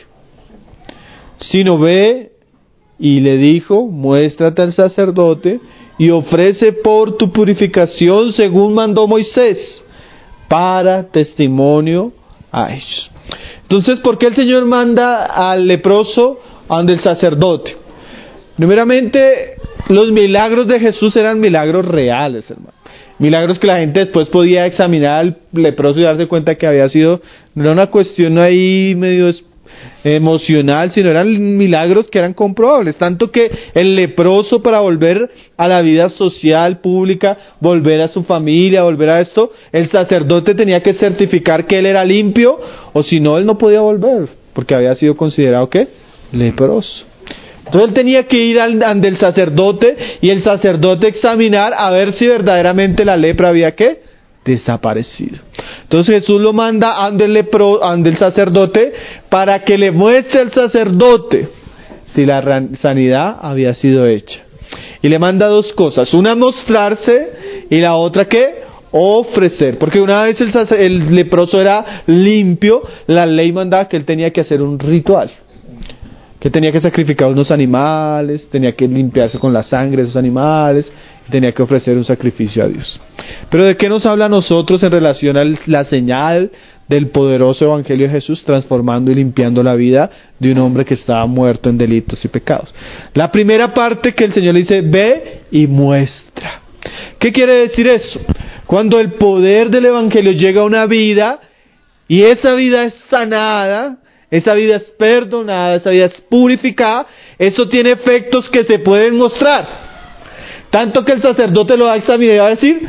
sino ve y le dijo, muéstrate al sacerdote y ofrece por tu purificación según mandó Moisés, para testimonio a ellos. Entonces, ¿por qué el Señor manda al leproso ante el sacerdote? Primeramente, los milagros de Jesús eran milagros reales, hermano. Milagros que la gente después podía examinar al leproso y darse cuenta que había sido, no era una cuestión ahí medio emocional, sino eran milagros que eran comprobables. Tanto que el leproso, para volver a la vida social, pública, volver a su familia, volver a esto, el sacerdote tenía que certificar que él era limpio, o si no, él no podía volver, porque había sido considerado, ¿qué? Leproso. Entonces él tenía que ir al, ante el sacerdote, y el sacerdote examinar a ver si verdaderamente la lepra había, ¿qué? Desaparecido. Entonces Jesús lo manda ante el, lepro, ante el sacerdote para que le muestre al sacerdote si la sanidad había sido hecha. Y le manda dos cosas, una mostrarse y la otra ¿qué? Ofrecer. Porque una vez el, sacer, el leproso era limpio, la ley mandaba que él tenía que hacer un ritual, que tenía que sacrificar unos animales, tenía que limpiarse con la sangre de esos animales, tenía que ofrecer un sacrificio a Dios. Pero ¿de qué nos habla a nosotros en relación a la señal del poderoso Evangelio de Jesús transformando y limpiando la vida de un hombre que estaba muerto en delitos y pecados? La primera parte que el Señor le dice, ve y muestra. ¿Qué quiere decir eso? Cuando el poder del Evangelio llega a una vida y esa vida es sanada, esa vida es perdonada, esa vida es purificada, eso tiene efectos que se pueden mostrar. Tanto que el sacerdote lo va a examinar y va a decir,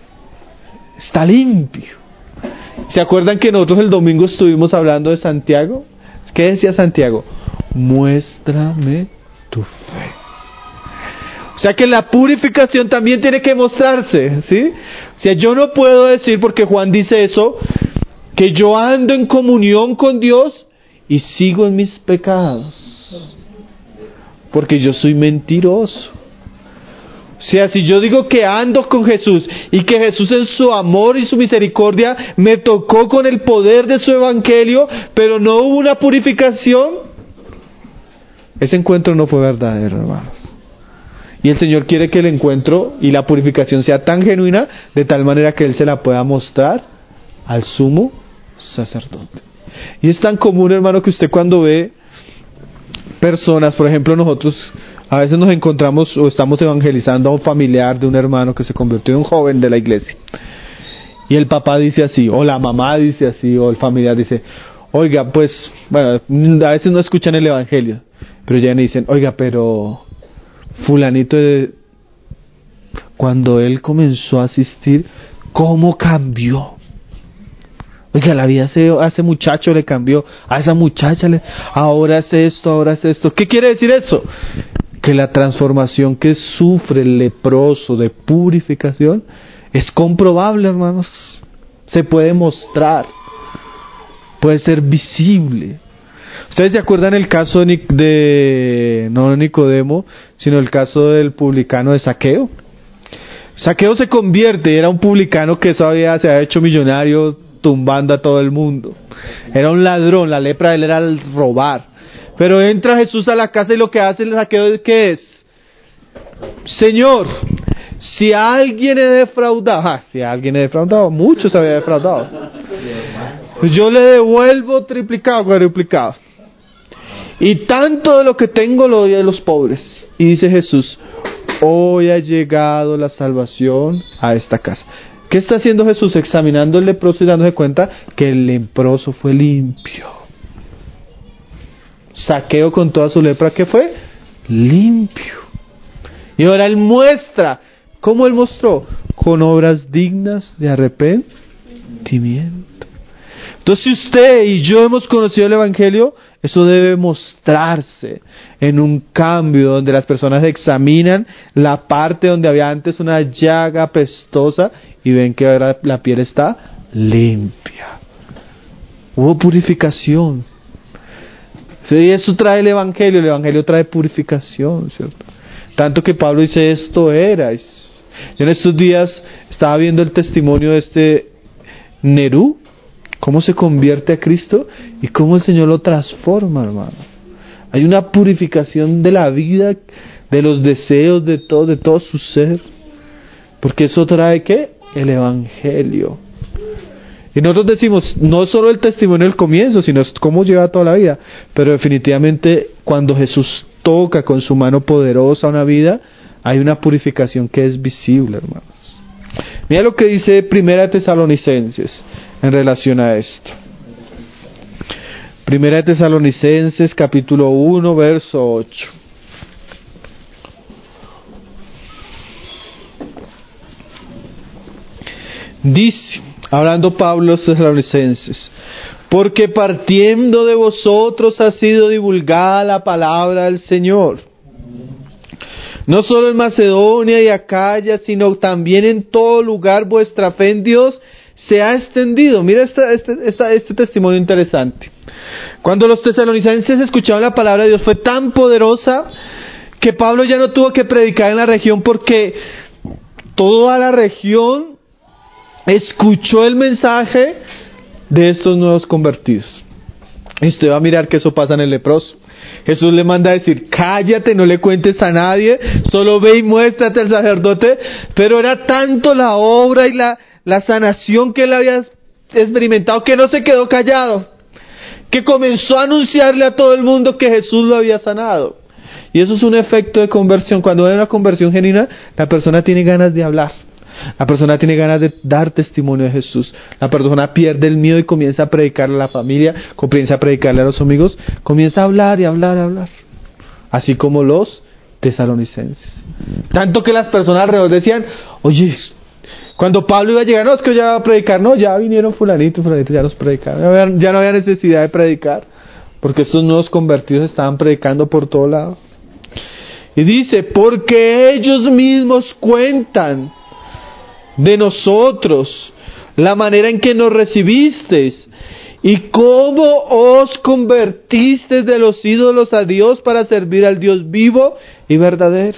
está limpio. ¿Se acuerdan que nosotros el domingo estuvimos hablando de Santiago? ¿Qué decía Santiago? Muéstrame tu fe. O sea que la purificación también tiene que mostrarse, ¿sí? O sea, yo no puedo decir, porque Juan dice eso, que yo ando en comunión con Dios y sigo en mis pecados, porque yo soy mentiroso. O O sea, si yo digo que ando con Jesús y que Jesús en su amor y su misericordia me tocó con el poder de su evangelio, pero no hubo una purificación, ese encuentro no fue verdadero, hermanos. Y el Señor quiere que el encuentro y la purificación sea tan genuina, de tal manera que Él se la pueda mostrar al sumo sacerdote. Y es tan común, hermano, que usted cuando ve personas, por ejemplo nosotros a veces nos encontramos o estamos evangelizando a un familiar de un hermano que se convirtió en un joven de la iglesia, y el papá dice así, o la mamá dice así, o el familiar dice, oiga, pues, bueno, a veces no escuchan el evangelio, pero ya me dicen, oiga, pero fulanito, de, cuando él comenzó a asistir, ¿cómo cambió? Oiga, la vida ese, a ese muchacho le cambió, a esa muchacha le, ahora es esto, ahora es esto. ¿Qué quiere decir eso? Que la transformación que sufre el leproso de purificación es comprobable, hermanos. Se puede mostrar, puede ser visible. ¿Ustedes se acuerdan el caso de, Nic- de no de Nicodemo, sino el caso del publicano de Zaqueo? Zaqueo se convierte, era un publicano que todavía se había hecho millonario tumbando a todo el mundo. Era un ladrón, la lepra de él era el robar. Pero entra Jesús a la casa y lo que hace el Zaqueo, ¿qué es? Señor, si alguien he defraudado, ah, si alguien he defraudado, muchos había defraudado, pues yo le devuelvo triplicado, cuadruplicado. Y tanto de lo que tengo lo doy a los pobres. Y dice Jesús, hoy ha llegado la salvación a esta casa. ¿Qué está haciendo Jesús? Examinando el leproso y dándose cuenta que el leproso fue limpio. Zaqueo con toda su lepra, ¿qué fue? Limpio. Y ahora Él muestra. ¿Cómo Él mostró? Con obras dignas de arrepentimiento. Entonces, si usted y yo hemos conocido el Evangelio, eso debe mostrarse en un cambio donde las personas examinan la parte donde había antes una llaga pestosa y ven que ahora la piel está limpia. Hubo purificación. Sí, eso trae el Evangelio. El Evangelio trae purificación, ¿cierto? Tanto que Pablo dice, esto era. Yo en estos días estaba viendo el testimonio de este Nerú, cómo se convierte a Cristo y cómo el Señor lo transforma, hermano. Hay una purificación de la vida, de los deseos, de todo, de todo su ser. Porque eso trae, ¿qué? El Evangelio. Y nosotros decimos, no solo el testimonio del comienzo, sino cómo lleva toda la vida. Pero definitivamente cuando Jesús toca con su mano poderosa una vida, hay una purificación que es visible, hermanos. Mira lo que dice Primera de Tesalonicenses en relación a esto. Primera de Tesalonicenses capítulo uno, verso ocho. Dice, hablando Pablo a los tesalonicenses, porque partiendo de vosotros ha sido divulgada la palabra del Señor, no solo en Macedonia y Acaya, sino también en todo lugar vuestra fe en Dios se ha extendido. Mira esta, este, esta, este testimonio interesante. Cuando los tesalonicenses escuchaban la palabra de Dios fue tan poderosa que Pablo ya no tuvo que predicar en la región, porque toda la región escuchó el mensaje de estos nuevos convertidos. Y usted va a mirar que eso pasa en el leproso. Jesús le manda a decir, cállate, no le cuentes a nadie, solo ve y muéstrate al sacerdote. Pero era tanto la obra y la, la sanación que él había experimentado que no se quedó callado, que comenzó a anunciarle a todo el mundo que Jesús lo había sanado. Y eso es un efecto de conversión. Cuando hay una conversión genuina, la persona tiene ganas de hablar. La persona tiene ganas de dar testimonio de Jesús. La persona pierde el miedo y comienza a predicarle a la familia, comienza a predicarle a los amigos, comienza a hablar y hablar y hablar. Así como los tesalonicenses. Tanto que las personas alrededor decían, oye, cuando Pablo iba a llegar, no, es que ya va a predicar, no, ya vinieron fulanito, fulanito, ya los predicaron. Ya, había, ya no había necesidad de predicar, porque estos nuevos convertidos estaban predicando por todo lado. Y dice, porque ellos mismos cuentan de nosotros, la manera en que nos recibisteis y cómo os convertisteis de los ídolos a Dios para servir al Dios vivo y verdadero.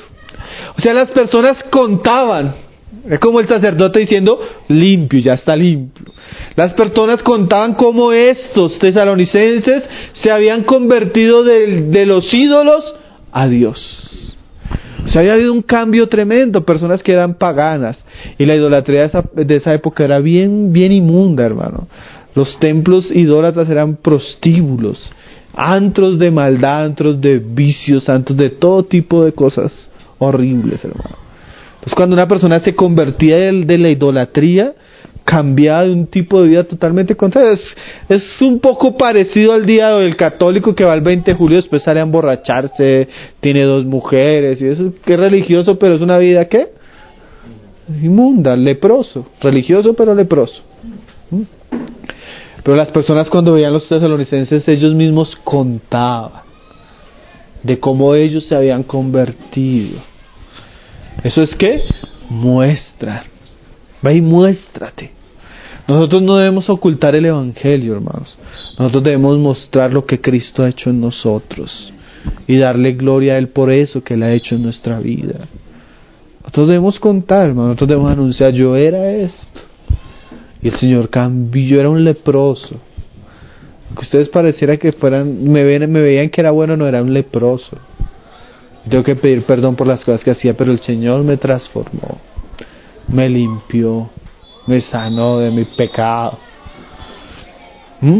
O sea, las personas contaban. Es como el sacerdote diciendo, limpio, ya está limpio. Las personas contaban cómo estos tesalonicenses se habían convertido de, de los ídolos a Dios. O sea, había habido un cambio tremendo, personas que eran paganas. Y la idolatría de esa, de esa época era bien, bien inmunda, hermano. Los templos idólatras eran prostíbulos, antros de maldad, antros de vicios, antros de todo tipo de cosas horribles, hermano. Entonces, cuando una persona se convertía de, de la idolatría, cambiaba de un tipo de vida totalmente contrario. Es, es un poco parecido al día del católico que va el veinte de julio, después sale a emborracharse, tiene dos mujeres, y eso que es religioso, pero es una vida, ¿qué? Inmunda, leproso, religioso pero leproso. ¿Mm? Pero las personas cuando veían los tesalonicenses, ellos mismos contaban de cómo ellos se habían convertido. ¿Eso es qué? Muestra. Va y muéstrate. Nosotros no debemos ocultar el evangelio, hermanos. Nosotros debemos mostrar lo que Cristo ha hecho en nosotros y darle gloria a Él por eso que Él ha hecho en nuestra vida. Nosotros debemos contar, hermanos. Nosotros debemos anunciar, yo era esto y el Señor cambió, yo era un leproso. Aunque ustedes pareciera que fueran, me, ven, me veían que era bueno, no, era un leproso. Tengo que pedir perdón por las cosas que hacía, pero el Señor me transformó, me limpió, me sanó de mi pecado. ¿Mm?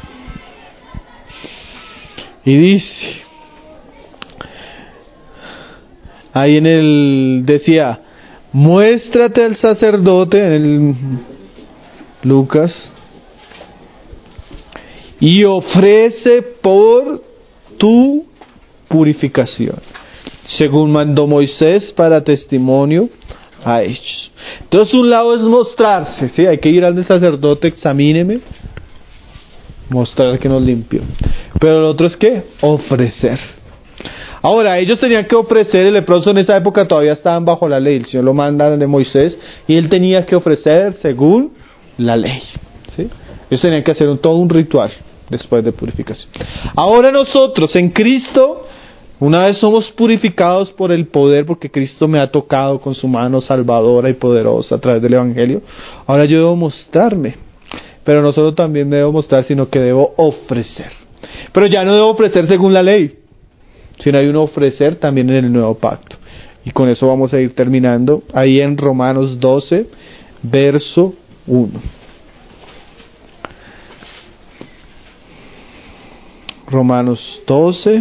Y dice, ahí en el, decía, muéstrate al sacerdote, en el Lucas, y ofrece por tu purificación, según mandó Moisés para testimonio a ellos. Entonces, un lado es mostrarse, ¿sí? Hay que ir al sacerdote, examíneme, mostrar que nos limpió. Pero el otro es ¿qué? Ofrecer. Ahora, ellos tenían que ofrecer, el leproso en esa época todavía estaban bajo la ley, el Señor lo manda de Moisés, y él tenía que ofrecer según la ley, ¿sí? Ellos tenían que hacer un, todo un ritual después de purificación. Ahora nosotros, en Cristo, una vez somos purificados por el poder, porque Cristo me ha tocado con su mano salvadora y poderosa a través del Evangelio, ahora yo debo mostrarme, pero no solo también me debo mostrar, sino que debo ofrecer. Pero ya no debo ofrecer según la ley, sino hay un ofrecer también en el nuevo pacto. Y con eso vamos a ir terminando, ahí en Romanos doce, verso uno. Romanos doce,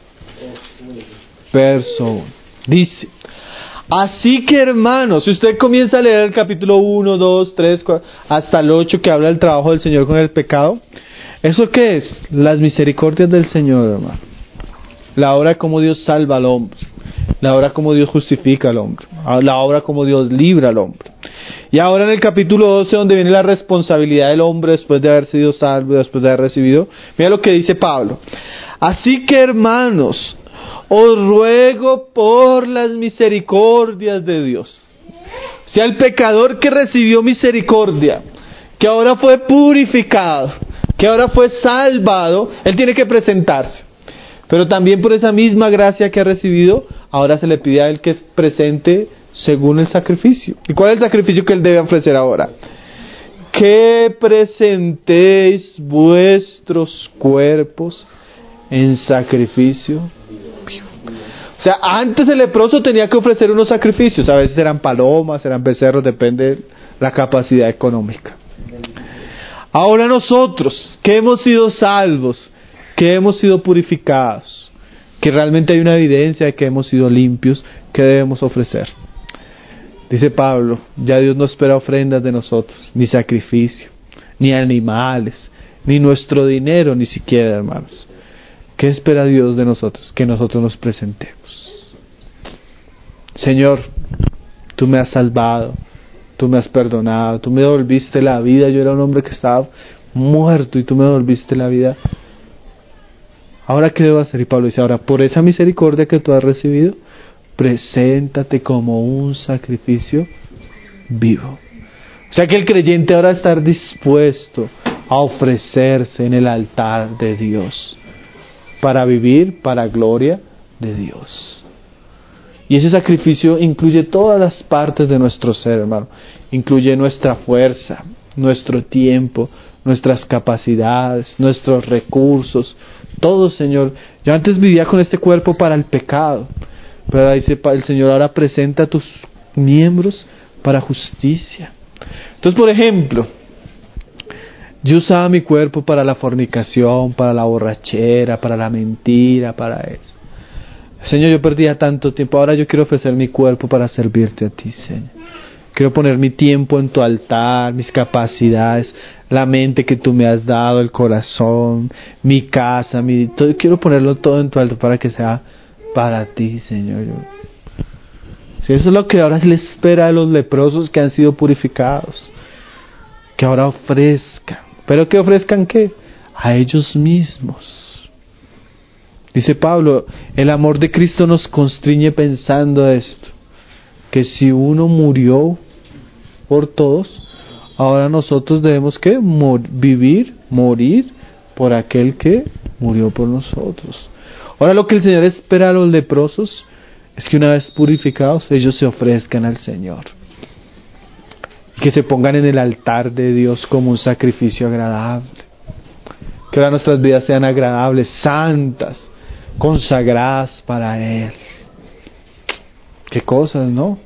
verso uno. Dice, así que hermanos, si usted comienza a leer el capítulo uno, dos, tres, cuatro, hasta el ocho, que habla del trabajo del Señor con el pecado, ¿eso qué es? Las misericordias del Señor, hermano. La obra de cómo Dios salva al hombre, la obra como Dios justifica al hombre, la obra como Dios libra al hombre. Y ahora en el capítulo doce, donde viene la responsabilidad del hombre después de haber sido salvo, después de haber recibido, mira lo que dice Pablo. Así que hermanos, os ruego por las misericordias de Dios. O sea, el pecador que recibió misericordia, que ahora fue purificado, que ahora fue salvado, él tiene que presentarse. Pero también por esa misma gracia que ha recibido, ahora se le pide a él que presente según el sacrificio. ¿Y cuál es el sacrificio que él debe ofrecer ahora? Que presentéis vuestros cuerpos en sacrificio. O sea, antes el leproso tenía que ofrecer unos sacrificios, a veces eran palomas, eran becerros, depende de la capacidad económica. Ahora nosotros, que hemos sido salvos, que hemos sido purificados, que realmente hay una evidencia de que hemos sido limpios, ¿qué debemos ofrecer? Dice Pablo, ya Dios no espera ofrendas de nosotros, ni sacrificio, ni animales, ni nuestro dinero, ni siquiera, hermanos. ¿Qué espera Dios de nosotros? Que nosotros nos presentemos. Señor, tú me has salvado, tú me has perdonado, tú me devolviste la vida. Yo era un hombre que estaba muerto y tú me devolviste la vida. ¿Ahora qué debo hacer? Y Pablo dice, ahora por esa misericordia que tú has recibido, preséntate como un sacrificio vivo. O sea que el creyente ahora está dispuesto a ofrecerse en el altar de Dios, para vivir para gloria de Dios. Y ese sacrificio incluye todas las partes de nuestro ser, hermano. Incluye nuestra fuerza, nuestro tiempo, nuestras capacidades, nuestros recursos, todo, Señor. Yo antes vivía con este cuerpo para el pecado, pero ahora dice el Señor, ahora presenta tus miembros para justicia. Entonces, por ejemplo, yo usaba mi cuerpo para la fornicación, para la borrachera, para la mentira, para eso. Señor, yo perdía tanto tiempo, ahora yo quiero ofrecer mi cuerpo para servirte a ti, Señor. Quiero poner mi tiempo en tu altar, mis capacidades, la mente que tú me has dado, el corazón, mi casa, mi todo, quiero ponerlo todo en tu altar para que sea para ti, Señor. Si eso es lo que ahora se le espera a los leprosos que han sido purificados, que ahora ofrezcan. ¿Pero que ofrezcan qué? A ellos mismos. Dice Pablo, el amor de Cristo nos constriñe pensando esto, que si uno murió por todos, ahora nosotros debemos ¿qué? Mor- vivir, morir por aquel que murió por nosotros. Ahora lo que el Señor espera a los leprosos es que una vez purificados ellos se ofrezcan al Señor, que se pongan en el altar de Dios como un sacrificio agradable, que ahora nuestras vidas sean agradables, santas, consagradas para Él. Qué cosas, ¿no?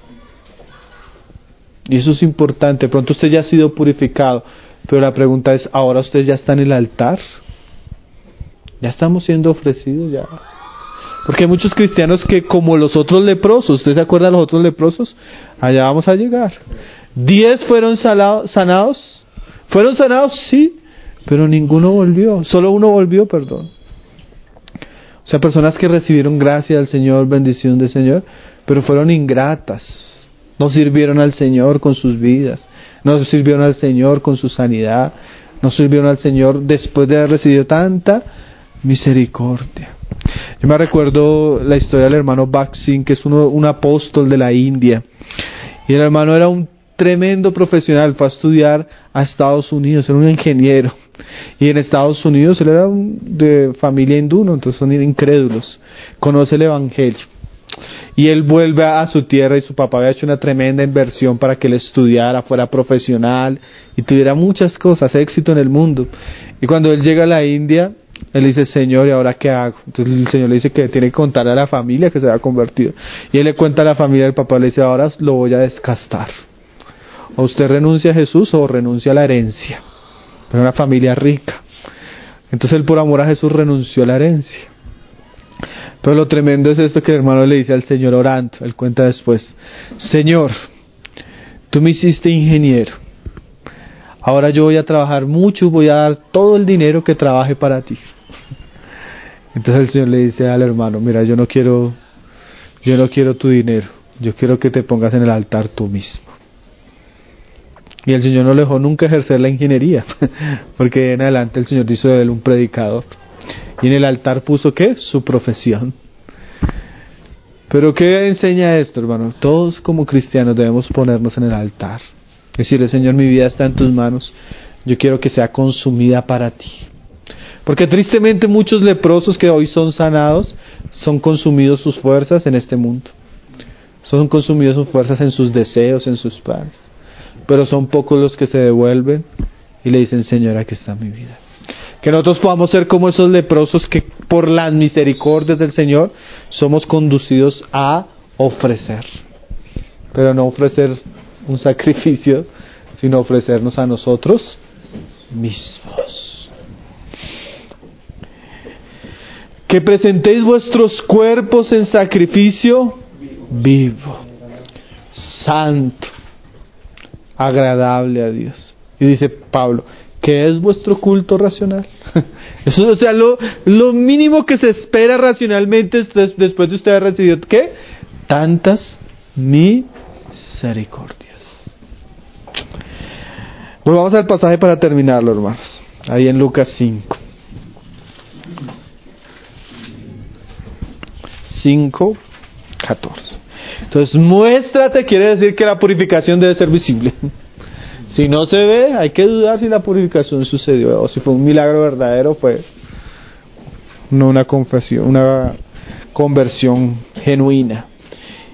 Y eso es importante. Pronto usted ya ha sido purificado, pero la pregunta es, ¿ahora usted ya está en el altar? ¿Ya estamos siendo ofrecidos ya? Porque hay muchos cristianos que, como los otros leprosos, ¿usted se acuerda de los otros leprosos? Allá vamos a llegar. Diez fueron salado, sanados. ¿Fueron sanados? Sí, pero ninguno volvió. Solo uno volvió, perdón. O sea, personas que recibieron gracia del Señor, bendición del Señor, pero fueron ingratas. No sirvieron al Señor con sus vidas, no sirvieron al Señor con su sanidad, no sirvieron al Señor después de haber recibido tanta misericordia. Yo me recuerdo la historia del hermano Baksin, que es uno, un apóstol de la India, y el hermano era un tremendo profesional, fue a estudiar a Estados Unidos, era un ingeniero, y en Estados Unidos él era un, de familia hindú, ¿no? Entonces son incrédulos, conoce el Evangelio. Y él vuelve a su tierra y su papá había hecho una tremenda inversión para que él estudiara, fuera profesional y tuviera muchas cosas, éxito en el mundo. Y cuando él llega a la India, él dice, Señor, ¿y ahora qué hago? Entonces el Señor le dice que tiene que contar a la familia que se había convertido. Y él le cuenta a la familia, el papá le dice, ahora lo voy a descastar. O usted renuncia a Jesús o renuncia a la herencia. Es una familia rica. Entonces él por amor a Jesús renunció a la herencia. Pero lo tremendo es esto que el hermano le dice al Señor orando. Él cuenta después, Señor, tú me hiciste ingeniero. Ahora yo voy a trabajar mucho, voy a dar todo el dinero que trabaje para ti. Entonces el Señor le dice al hermano, mira, yo no quiero, yo no quiero tu dinero, yo quiero que te pongas en el altar tú mismo. Y el Señor no le dejó nunca ejercer la ingeniería, porque en adelante el Señor hizo de él un predicador. Y en el altar puso ¿qué? Su profesión. Pero ¿qué enseña esto, hermano? Todos como cristianos debemos ponernos en el altar. Decirle, Señor, mi vida está en tus manos. Yo quiero que sea consumida para ti. Porque tristemente muchos leprosos que hoy son sanados, son consumidos sus fuerzas en este mundo. Son consumidos sus fuerzas en sus deseos, en sus planes. Pero son pocos los que se devuelven y le dicen, Señor, aquí está mi vida. Que nosotros podamos ser como esos leprosos que por las misericordias del Señor somos conducidos a ofrecer. Pero no ofrecer un sacrificio, sino ofrecernos a nosotros mismos. Que presentéis vuestros cuerpos en sacrificio vivo, santo, agradable a Dios. Y dice Pablo, ¿qué es vuestro culto racional? Eso, o sea, lo, lo mínimo que se espera racionalmente es des, después de usted haber recibido, ¿qué? Tantas misericordias. Volvamos al pasaje para terminarlo, hermanos. Ahí en Lucas cinco. cinco, catorce. Entonces, muéstrate quiere decir que la purificación debe ser visible. Si no se ve, hay que dudar si la purificación sucedió o si fue un milagro verdadero, fue no una confesión, una conversión genuina.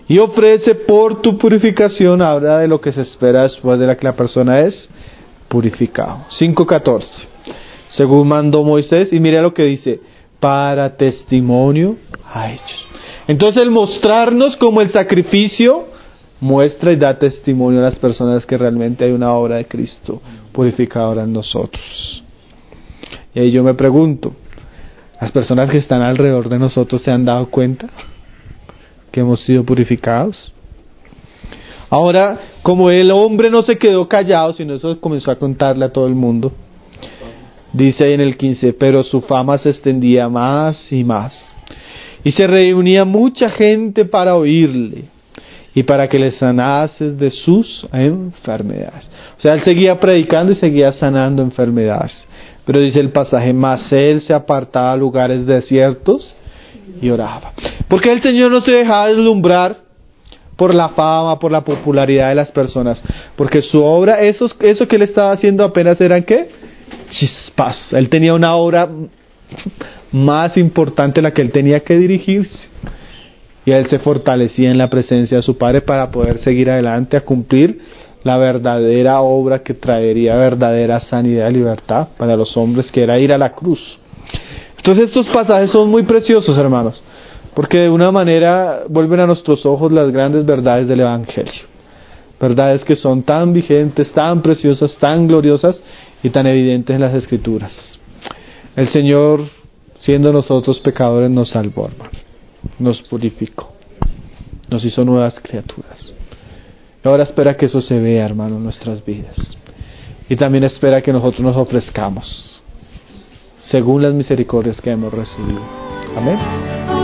y ofrece por tu purificación, habla de lo que se espera después de la que la persona es purificado. cinco catorce. Según mandó Moisés, y mira lo que dice, para testimonio a ellos. Entonces el mostrarnos como el sacrificio muestra y da testimonio a las personas que realmente hay una obra de Cristo purificadora en nosotros. Y ahí yo me pregunto, ¿las personas que están alrededor de nosotros se han dado cuenta que hemos sido purificados? Ahora, como el hombre no se quedó callado, sino eso comenzó a contarle a todo el mundo, dice ahí en el quince, pero su fama se extendía más y más, y se reunía mucha gente para oírle y para que le sanase de sus enfermedades. O sea, él seguía predicando y seguía sanando enfermedades. Pero dice el pasaje, más él se apartaba a lugares desiertos y oraba. Porque el Señor no se dejaba deslumbrar por la fama, por la popularidad de las personas. Porque su obra, eso, eso que él estaba haciendo apenas eran ¿qué? Chispas. Él tenía una obra más importante en la que él tenía que dirigirse. Y él se fortalecía en la presencia de su Padre para poder seguir adelante a cumplir la verdadera obra que traería verdadera sanidad y libertad para los hombres, que era ir a la cruz. Entonces estos pasajes son muy preciosos, hermanos, porque de una manera vuelven a nuestros ojos las grandes verdades del Evangelio. Verdades que son tan vigentes, tan preciosas, tan gloriosas y tan evidentes en las Escrituras. El Señor, siendo nosotros pecadores, nos salvó, hermano. Nos purificó, nos hizo nuevas criaturas. Y ahora espera que eso se vea, hermano, en nuestras vidas. Y también espera que nosotros nos ofrezcamos según las misericordias que hemos recibido. Amén.